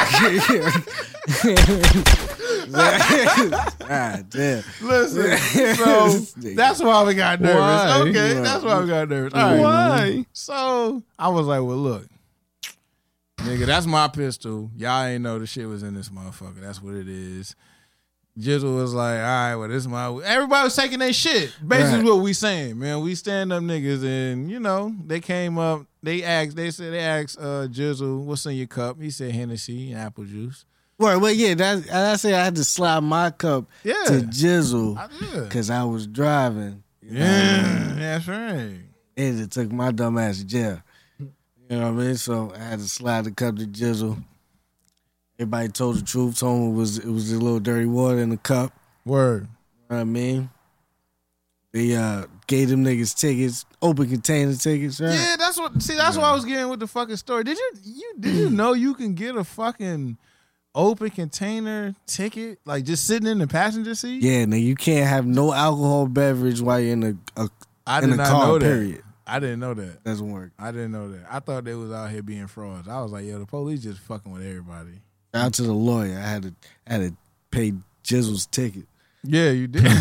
weed. God damn. Listen, so that's why we got nervous. Why? Okay, Why? that's why we got nervous. All right. Why? So I was like, well, look, nigga, that's my pistol. Y'all ain't know the shit was in this motherfucker. That's what it is. Jizzle was like, all right, well, this is my. Everybody was taking their shit. Basically, Right. what we saying, man. We stand up niggas, and you know, they came up. They asked. They said they asked uh, Jizzle, what's in your cup? He said Hennessy and apple juice. Well, well, yeah, that, I said I had to slide my cup Yeah. to Jizzle I did. because I was driving. You know what I Yeah, mean? that's right. And it took my dumb ass to jail. You know what I mean? So I had to slide the cup to Jizzle. Everybody told the truth. Told him it was it was a little dirty water in the cup. Word. You know what I mean? They uh, gave them niggas tickets, open container tickets, right? Yeah, that's what. See, that's what I was getting with the fucking story. Did you you did you know you can get a fucking open container ticket like just sitting in the passenger seat? Yeah, nigga, you can't have no alcohol beverage while you're in a, a I in did a not car. know that. Period. I didn't know that. Doesn't work. I didn't know that. I thought they was out here being frauds. I was like, yo, the police just fucking with everybody. Out to the lawyer. I had to I had to pay Jizzle's ticket. Yeah, you did.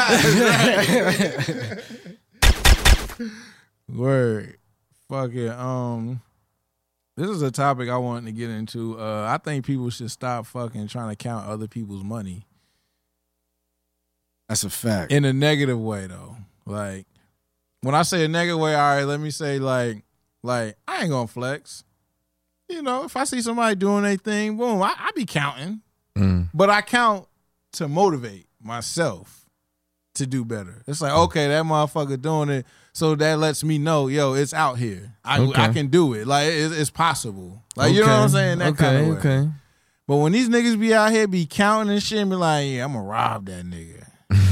Word. Fuck it. Um, this is a topic I wanted to get into. Uh, I think people should stop fucking trying to count other people's money That's a fact. in a negative way, though. Like, when I say a negative way, all right, let me say like, like I ain't gonna flex. You know, if I see somebody doing their thing, boom, I, I be counting, Mm. but I count to motivate myself to do better. It's like, okay, that motherfucker doing it, so that lets me know, yo, it's out here. I Okay. I can do it. Like it, it's possible. Like you know what I'm Okay. saying? That okay, kind of way. okay. But when these niggas be out here be counting and shit, and be like, yeah, I'm gonna rob that nigga.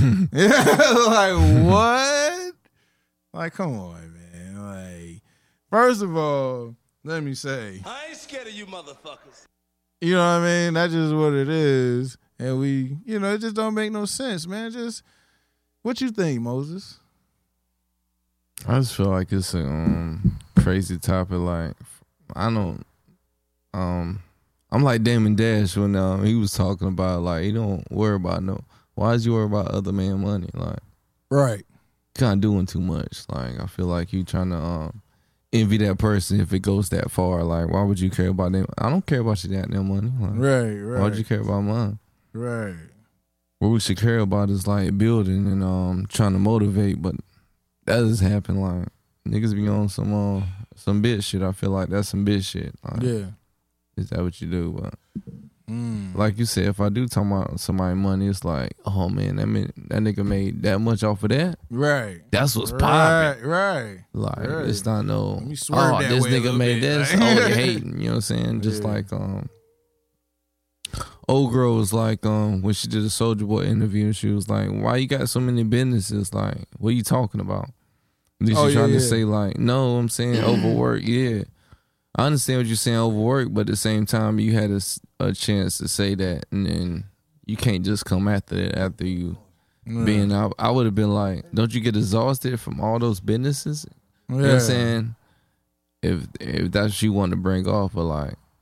Like what? Like come on, man. Like first of all, let me say, I ain't scared of you motherfuckers. you know what I mean? That's just what it is. And we, you know, it just don't make no sense, man. Just what you think, Moses? I just feel like it's a um, crazy topic. Like I don't, um, I'm like Damon Dash when um, he was talking about like he don't worry about no. Why is you worry about other man money? Like Right. kind of doing too much. Like I feel like you trying to um, envy that person if it goes that far. Like why would you care about them? I don't care about your goddamn money. Like, Right, right. why would you care about mine? Right. What we should care about is like building and um trying to motivate, but that doesn't happen. Like niggas be on some uh, some bitch shit. I feel like that's some bitch shit. Like, Yeah. is that what you do? But Mm. like you said, if I do talk about somebody money, it's like, oh man, that man, that nigga made that much off of that. Right. That's what's popping. Right, right. Like Right. it's not no. Let me swerve Oh, that this way a nigga little made bit. this. Oh, you hating. You know what I'm saying? Just Yeah. like um. Old girl was like, um, when she did a Soulja Boy interview, she was like, "Why you got so many businesses? Like, what are you talking about?" And then she Oh, yeah, trying yeah. to say like, "No, I'm saying overwork." Yeah, I understand what you're saying, overwork, but at the same time, you had a, s- a chance to say that, and then you can't just come after that after you Yeah. being out. I would have been like, "Don't you get exhausted from all those businesses?" You know what Yeah. I'm saying? If if that's what you want to bring off, but like,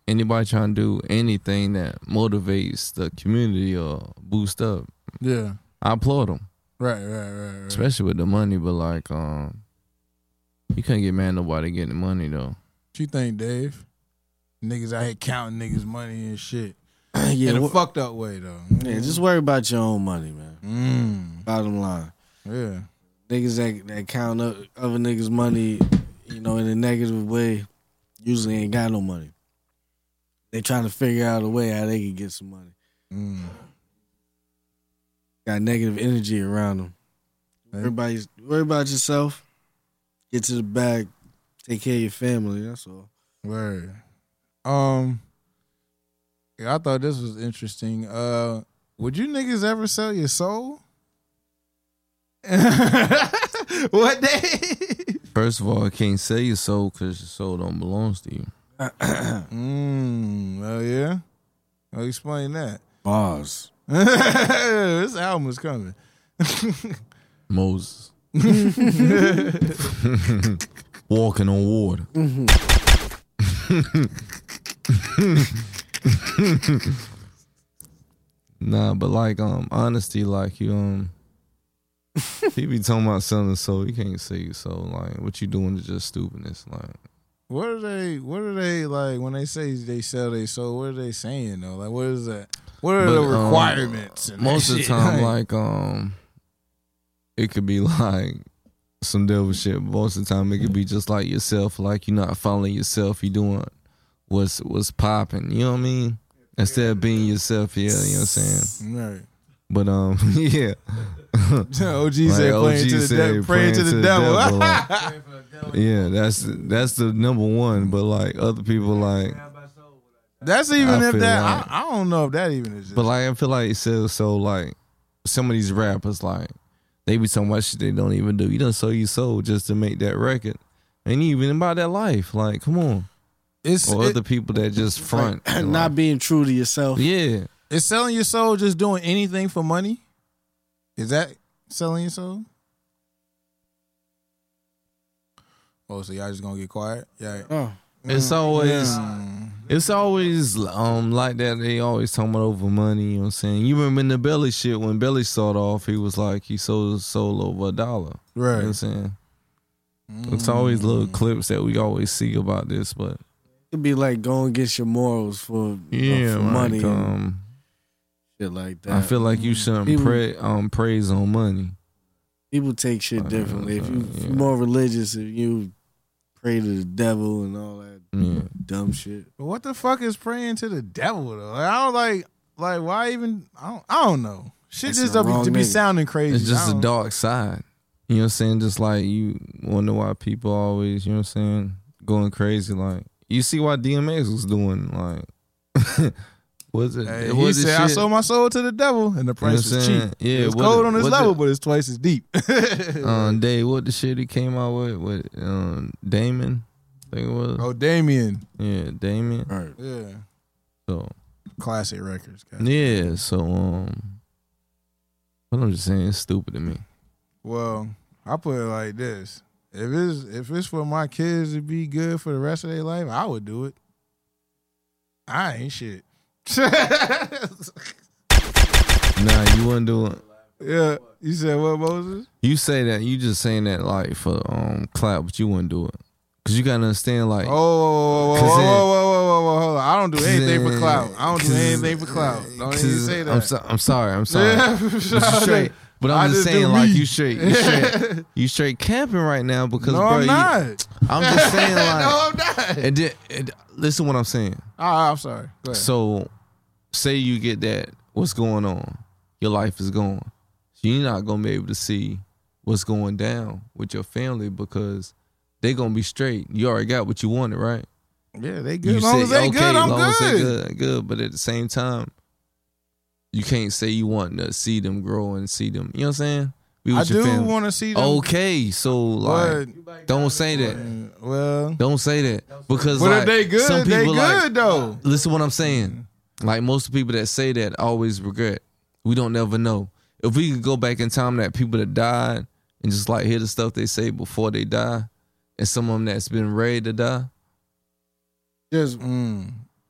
anybody trying to do anything that motivates the community or boost up, Yeah. I applaud them. Right, right, right, right. Especially with the money, but like, um, you can't get mad at nobody getting money though. What you think, Dave? Niggas out here counting niggas' money and shit. yeah, In a wha- fucked up way, though. yeah, just worry about your own money, man. Mm. Bottom line. Yeah. Niggas that, that count up other niggas' money, you know, in a negative way, usually ain't got no money. They trying to figure out a way how they can get some money. Mm. Got negative energy around them. Everybody's worry about yourself. Get to the bag. Take care of your family. That's all. Word. Um. Yeah, I thought this was interesting. Uh, would you niggas ever sell your soul? What day? First of all, I can't sell your soul because your soul don't belong to you. mm, oh yeah. I'll explain that. Bars. This album is coming. Moses. Walking on water. Nah, but like um honesty, like you um he be talking about selling the soul. You can't sell your soul. Like what you doing is just stupidness. Like What are they? What are they like when they say they sell their soul? What are they saying though? Like, what is that? What are But, the um, requirements? and that most of the shit? time, like um, it could be like some devil shit. Most of the time, it could be just like yourself. Like you're not following yourself. You doing what's what's popping. You know what I mean? Instead of being yourself, yeah. You know what I'm saying? Right. But um, yeah. O G said Like, praying O G to the said devil. Praying to the devil. like, yeah, that's that's the number one. But like other people, like, That's even I if feel that. like- I, I don't know if that even exists. but like I feel like it says so. Like some of these rappers, like they be talking about shit they don't even do. You done sold your soul just to make that record. Ain't even about that life. Like, come on. it's Or it- other people that just front. and Not like, being true to yourself. yeah. is selling your soul just doing anything for money? Is that selling your soul? Oh, so y'all just gonna get quiet? Yeah. Oh. It's always Mm. it's always um like that. They always talking about over money, you know what I'm saying? You remember in the Belly shit when Belly started off, he was like he sold his soul over a dollar. You know what I'm Right. saying? It's always little clips that we always see about this, but It'd be like going against your morals for, yeah, uh, for like, money and um, shit like that. I feel like you shouldn't People- pra- um, praise on money. People take shit Uh, differently. If, you, if yeah. you're more religious, if you pray to the devil and all that Yeah. dumb shit. But what the fuck is praying to the devil though? Like, I don't like. Like, why even? I don't. I don't know. Shit That's just the don't be, wrong to be nigga. sounding crazy. It's just I a don't- dark side. You know what I'm saying? Just like you wonder why people always, you know what I'm saying, going crazy. Like, you see why D M X was doing, like, was it? Hey, it he was said, "I sold my soul to the devil," and the price what I'm is saying? cheap. Yeah, it's what cold the- on this what level, the- but it's twice as deep. Um, Dave, what the shit he came out with with um, Damon? I think it was. Oh, Damien. Yeah, Damien. Right. Yeah, So classic records. Guys. yeah, so um, but I'm just saying it's stupid to me. Well, I put it like this: if it's if it's for my kids to be good for the rest of their life, I would do it. I ain't shit. Nah, you wouldn't do it. Yeah, you said what, Moses? You say that you just saying that like for um clout, but you wouldn't do it because you gotta understand like Oh, whoa, whoa, whoa, 'Cause whoa, then- whoa, whoa, whoa, whoa, hold on. I don't do anything for then- clout. I don't do 'cause- anything for clout. Don't even 'cause say that. I'm, so, I'm sorry. I'm sorry. Yeah, But you straight. But I'm I just just do saying, like me. you straight, you straight, you straight camping right now because no, bro, I'm you- not. I'm just saying, like, no, I'm not. and then, and listen, what I'm saying. Ah, I'm sorry. Go ahead. So, say you get that, what's going on? Your life is gone. So you're not gonna be able to see what's going down with your family because they gonna be straight. You already got what you wanted, right? Yeah, they good. You As long say, as they okay, good, I'm long as they good. good, good. But at the same time, you can't say you want to see them grow and see them. You know what I'm saying? Be I with your do family. want to see them. Okay, so like, don't say that. Uh, Well, Don't say that because but like, if they good, some they people good like, though. listen what I'm saying. Like most people that say that always regret. We don't never know. If we could go back in time, that people that died and just like hear the stuff they say before they die, and some of them that's been ready to die. Just Mm.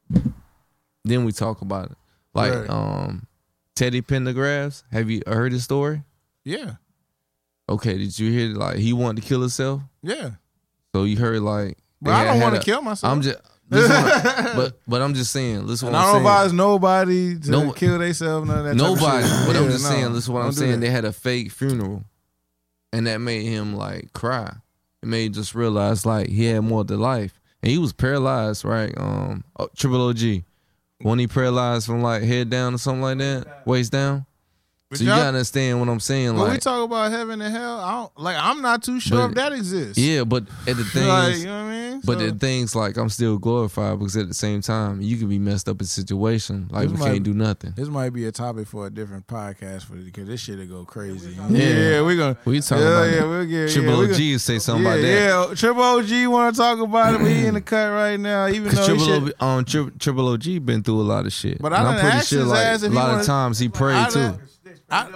then we talk about it. Like Right. um, Teddy Pendergrass. Have you heard his story? Yeah, Okay, did you hear like he wanted to kill himself? yeah. So you heard like, But they I had- don't had want to a- kill myself. I'm just, listen what- but but I'm just saying. Listen, and what I I'm don't saying. advise nobody to No- kill themselves. None of that. type of Nobody, shit. but I'm Yeah, just no, saying. Listen, what I'm don't do saying. that. They had a fake funeral, and that made him like cry. It made him just realize like he had more to life, and he was paralyzed, right? Um, oh, Triple O G, when he paralyzed from like head down or something like that, waist down. But So you y'all- gotta understand what I'm saying. When we Like, talk about heaven and hell, I don't like. I'm not too sure But- if that exists. yeah, but at the thing like, is, you know what I mean. but So, the things like I'm still glorified because at the same time you can be messed up in a situation like This we might- can't do nothing. this might be a topic for a different podcast for because this shit'll go crazy. Yeah. Yeah, we're gonna. We talking yeah, about yeah, that. we'll get Triple yeah, we O gonna- G say something yeah, about that. Yeah, Triple O G want to talk about it, but he in the cut right now. Even Cause though he Triple, should, O, um, Tri- Triple O G been through a lot of shit. But I And I'm done pretty asked sure his like ass a if he lot wanna- of times he prayed I too. done- I,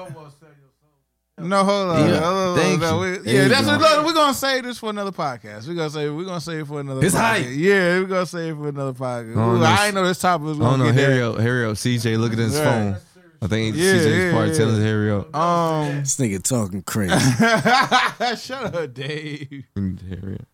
no, hold on. Yeah, Hold on, thank hold on. you. We- There yeah, you that's go. what, we're gonna save this for another podcast. We're gonna say we're gonna save it for another. It's podcast. hype. Yeah, we're gonna save it for another podcast. don't Ooh, know. I ain't know this topic was I don't gonna know. get Harry that. up, Harry up. C J looking at his Right. phone. I think Yeah, C J's yeah, probably yeah. telling Harry up. Um, This nigga talking crazy. shut up, Dave. Harry up.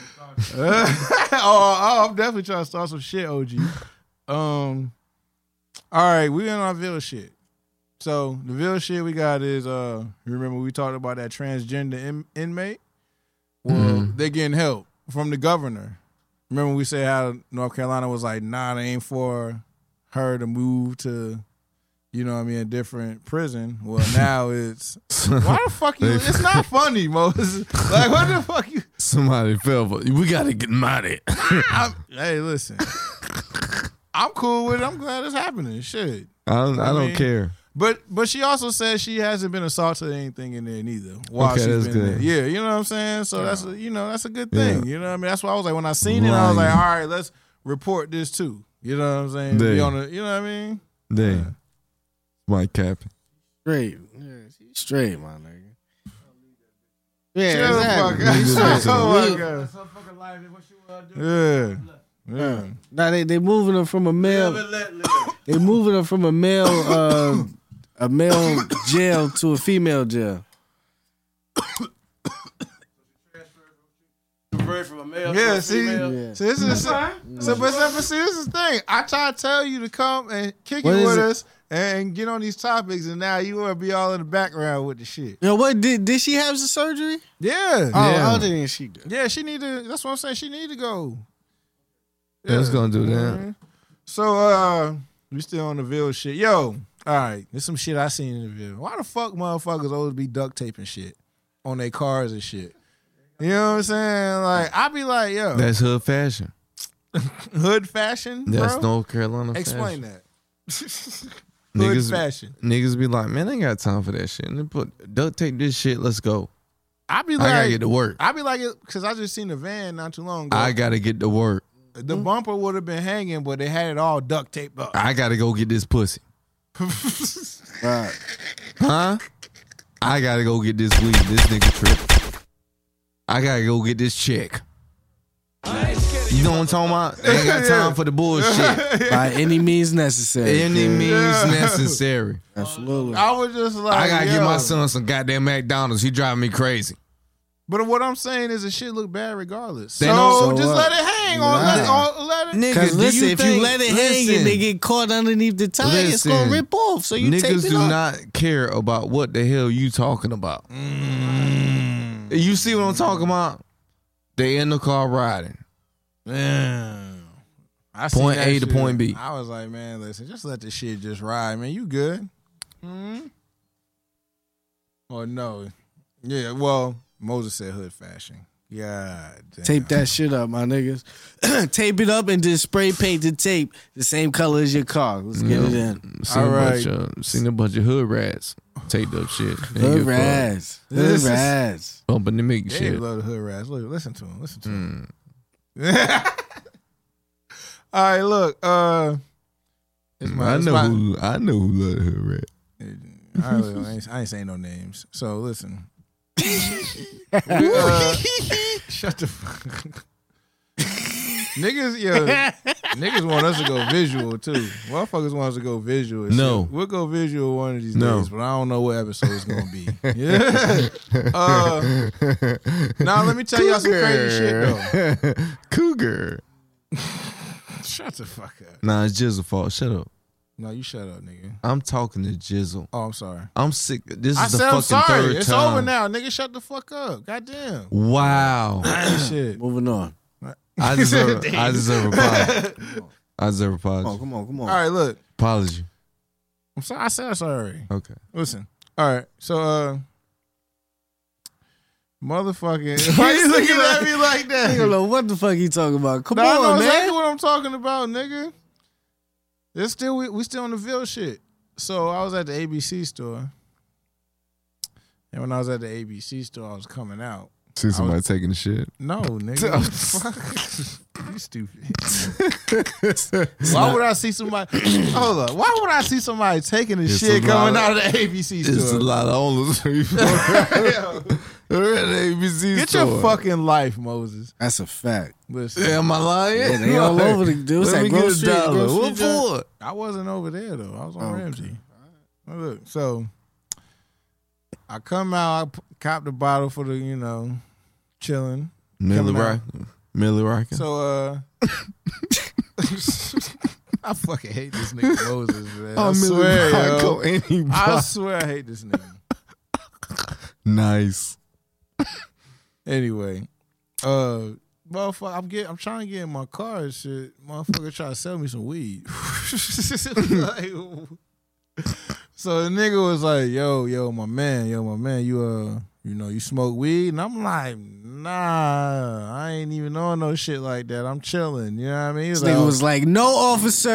oh, oh, I'm definitely trying to start some shit, O G. Um, all right, we in our Ville shit. So the Ville shit we got is uh, you remember we talked about that transgender in, inmate? Well, Mhm. they getting help from the governor. Remember we said how North Carolina was like, nah, they ain't for her to move to, you know what I mean, a different prison. Well, now it's why the fuck you? It's not funny, Moses. Like what the fuck you? Somebody fell, but we gotta get him out of it. I'm, hey, listen. I'm cool with it. I'm glad it's happening. Shit. I don't, I I don't mean, care. But but she also says she hasn't been assaulted or anything in there neither. While Okay, she's that's been good. there. Yeah, you know what I'm saying? So that's a, you know, that's a good thing. Yeah. You know what I mean? That's why I was like when I seen it, I was like, Right. all right, let's report this too. You know what I'm saying? Be Yeah. on the, you know what I mean? Dang. Mike Captain. Straight. Yeah, he's straight, my nigga. Yeah, Shut the exactly. fuck up. He's Shut- straight. oh We- my god. Yeah. Yeah. Now they they moving her from a male. They moving her from a male uh, a male jail to a female jail. From a male Yeah, to a see, female. Yeah. so this is so, so, but, so, but see, this is the thing. I try to tell you to come and kick What it is with it? us and get on these topics, and now you want to be all in the background with the shit. Yo, what did did she have the surgery? Yeah, Oh, Yeah. how did she do? yeah. She need to. That's what I'm saying. She need to go. Yeah, it's gonna do that. Mhm. So, uh, we still on the Ville shit. Yo, all right. There's some shit I seen in the Ville. Why the fuck motherfuckers always be duct taping shit on their cars and shit? You know what I'm saying? Like, I be like, yo, That's hood fashion. hood fashion, That's bro? North Carolina Explain fashion. that. Hood Niggas, fashion. niggas be like, man, I ain't got time for that shit. And they put duct tape this shit. Let's go. I be I like, gotta get to work. I be like it because I just seen the van not too long ago. I gotta get to work. the bumper would have been hanging, but they had it all duct taped up. I gotta go get this pussy. Right. Huh? I gotta go get this weed. This nigga tripping. I gotta go get this check. You know what I'm talking about? They ain't got time for the bullshit. By any means necessary. Any kid. means Yeah. necessary. Absolutely. I was just like, I gotta yo. get my son some goddamn McDonald's. He driving me crazy. But what I'm saying is the shit look bad regardless. They so don't- So just what? let it hang on. Let it, on let it. Nigga, Because do listen, you if think- you let it hang listen, and they get caught underneath the tire, it's gonna Listen, rip off. So you tape niggas it do up. not care about what the hell you talking about. Mm. You see what I'm talking about? They in the car riding. Damn. I seen Point that A to shit. point B. I was like, man, listen, just let the shit just ride, man. You good? Hmm. Or no? Yeah. Well, Moses said hood fashion. Yeah. Tape that shit up, my niggas. Tape it up and just spray paint the tape the same color as your car. Let's get it in. Seen, All a right. bunch of, seen a bunch of hood rats taped up shit. They Hood give a fuck. rats. Hood This is- rats. Bumping the Mick Dave shit. love the hood rats. Look, listen to him. Listen to him. Mm. All right, look. Uh, it's my, I it's know my- who I know who love the hood rat. I, really, I, ain't, I ain't saying no names. So listen. We, uh, shut the fuck. Niggas, yeah, niggas want us to go visual too. Motherfuckers want us to go visual. and No. shit. We'll go visual one of these No. days, but I don't know what episode it's gonna be. Yeah. Uh, now let me tell y'all some crazy shit though. Cougar. Shut the fuck up. Nah, it's Jizzle fault. Shut up. No, you shut up, nigga. I'm talking to Jizzle. Oh, I'm sorry. I'm sick. This is I the said I'm fucking sorry. third It's time. over now, nigga. Shut the fuck up. Goddamn. Wow. Shit. Moving on. I deserve. I deserve a apology. I deserve a Come on, apology. come on, come on. All right, look. Apology. I'm sorry. I said I'm sorry. Okay. Listen. All right. So, uh, motherfucking. Why you looking at me like that? I don't know what the fuck he talking about. Come No, I know on, exactly man. what I'm talking about, nigga. It's still we, we still on the Ville shit. So I was at the A B C store, and when I was at the A B C store, I was coming out. See somebody taking the shit. No, nigga. Fuck. You stupid. Why would I see somebody? Hold up. Why would I see somebody taking the It's shit a coming lot out of the A B C store? It's a lot of homeless people. They're at the A B C Get store. your fucking life, Moses. That's a fact. Listen, Yeah, am I lying? Yeah, they all over the dude. It's Let like me get a grocery, dollar. grocery What joint. for? I wasn't over there though. I was on Oh, okay. Ramsey. Now look, so I come out, I p- cop the bottle for the, you know, chilling. Millie Coming out. Rock. Millie Rock. So uh I fucking hate this nigga Moses, man. I Oh, Millie swear, Rock yo. on anybody. I swear I hate this nigga. Nice. Anyway, uh, motherfucker, I'm getting, I'm trying to get in my car and shit. Motherfucker try to sell me some weed. Like, so the nigga was like, "Yo, yo, my man, yo, my man, you uh, you know, you smoke weed?" And I'm like, "Nah, I ain't even on no shit like that. I'm chilling." You know what I mean? He This was nigga like, was like, "No, officer,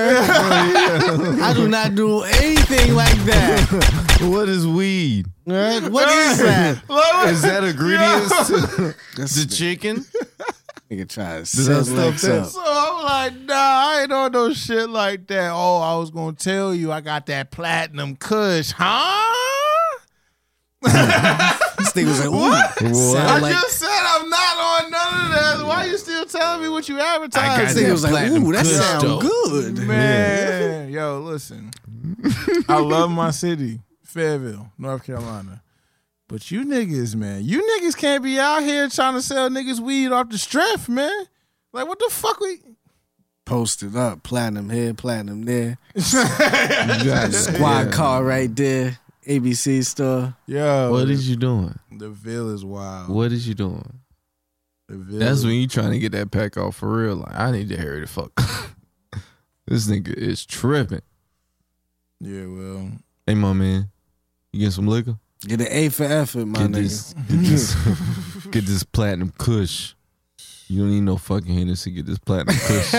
I do not do anything like that." What is weed? Right? What is that? Is that ingredients to That's the chicken? nigga trying to that set stuff legs that- up. So I'm like, nah, I ain't on no shit like that. Oh, I was gonna tell you I got that platinum kush, huh? This nigga was like, "Ooh, What? sound I like." just said I'm not on none of that. Why you still telling me what you I advertising? This nigga was like, Platinum "Ooh, that Kush, sound though. good." Man, yo, listen. I love my city, Fayetteville, North Carolina. But you niggas, man, you niggas can't be out here trying to sell niggas weed off the strength, man. Like, what the fuck we... Posted up, platinum here, platinum there. Yeah. Squad car right there. A B C store. Yo, What is you doing? the Ville is wild. What is you doing? The Ville That's is- when you trying to get that pack off for real. Like, I need to hurry the fuck. This nigga is tripping. Yeah, well... Hey, my man, you get some liquor? Get an A for effort, my Get nigga. this, get this, get this platinum kush. You don't need no fucking Hennessy. Get this platinum kush.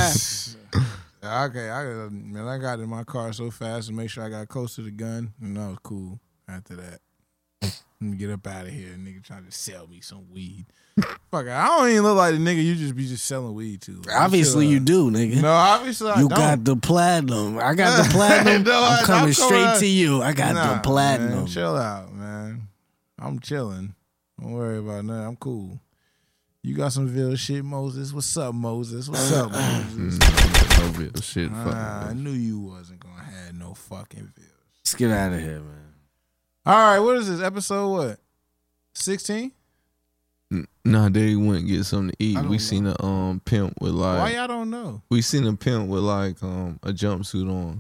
Okay, I got man, I got in my car so fast to make sure I got close to the gun, and that was cool. After that, let me get up out of here. Nigga trying to sell me some weed. Fuck, I don't even look like the nigga you just be just selling weed to. Like, Obviously, chill you out. do, nigga. No, obviously I you don't. got the platinum. I got the platinum. No, I- I'm coming I'm straight coming- to you. I got Nah, the platinum. Man, chill out, man. I'm chilling. Don't worry about nothing. I'm cool. You got some Ville shit, Moses. What's up, Moses? What's up, Moses? No real shit. Ah, I Fuck. knew you wasn't gonna have no fucking Ville. Let's get out of here, man. All right, what is this? Episode what? sixteen? Nah, they went and get something to eat. I We don't seen a um pimp with like Why y'all don't know? we seen a pimp with like um a jumpsuit on.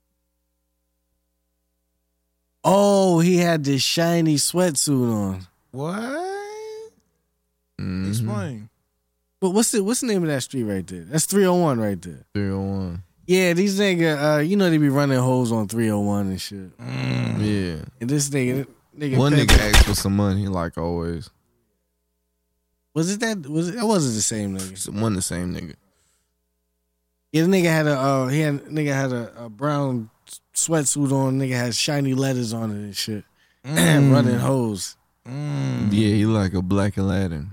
Oh, he had this shiny sweatsuit on. What? Mhm. Explain. But what's the what's the name of that street right there? That's three oh one right there. three oh one. Yeah, these nigga, uh, you know they be running hoes on three oh one and shit. Yeah. And this nigga, nigga One Pep- nigga asked for some money, like always. was it that? Was it? That wasn't the same nigga. One the same nigga. Yeah, the nigga had a uh, he had nigga had a, a brown sweatsuit on. Nigga had shiny letters on it and shit. Running hoes. Yeah, he like a black Aladdin.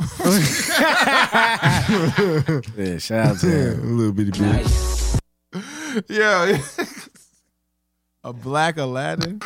Yeah, shout out to A him. little bitty bitch. Yeah. A black Aladdin?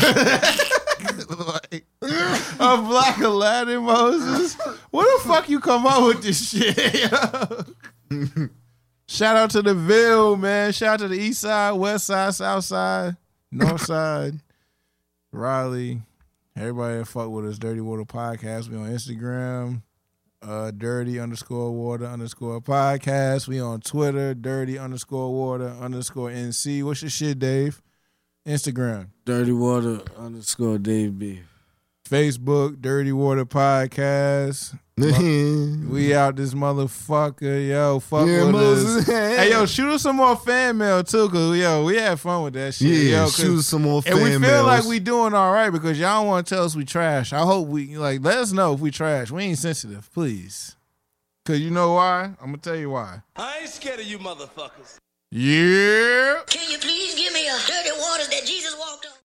Like, a black Aladdin, Moses? Where the fuck you come up with this shit? Shout out to the Ville, man. Shout out to the East Side, West Side, South Side, North Side, Raleigh. Everybody that fuck with us, Dirty Water Podcast. We on Instagram, uh, Dirty underscore Water underscore Podcast. We on Twitter, Dirty underscore Water underscore N C. What's your shit, Dave? Instagram. Dirty Water underscore Dave B. Facebook, Dirty Water Podcast. We out this motherfucker, yo. Fuck Yeah, with Moses. us. Hey, yo, shoot us some more fan mail too, cause yo, we had fun with that shit. Yeah, yo, 'cause- shoot some more fan and we feel mails. like we doing all right because y'all don't want to tell us we trash. I hope we like let us know if we trash. We ain't sensitive, please. Cause you know why? I'm gonna tell you why. I ain't scared of you motherfuckers. Yeah. Can you please give me a dirty waters that Jesus walked on?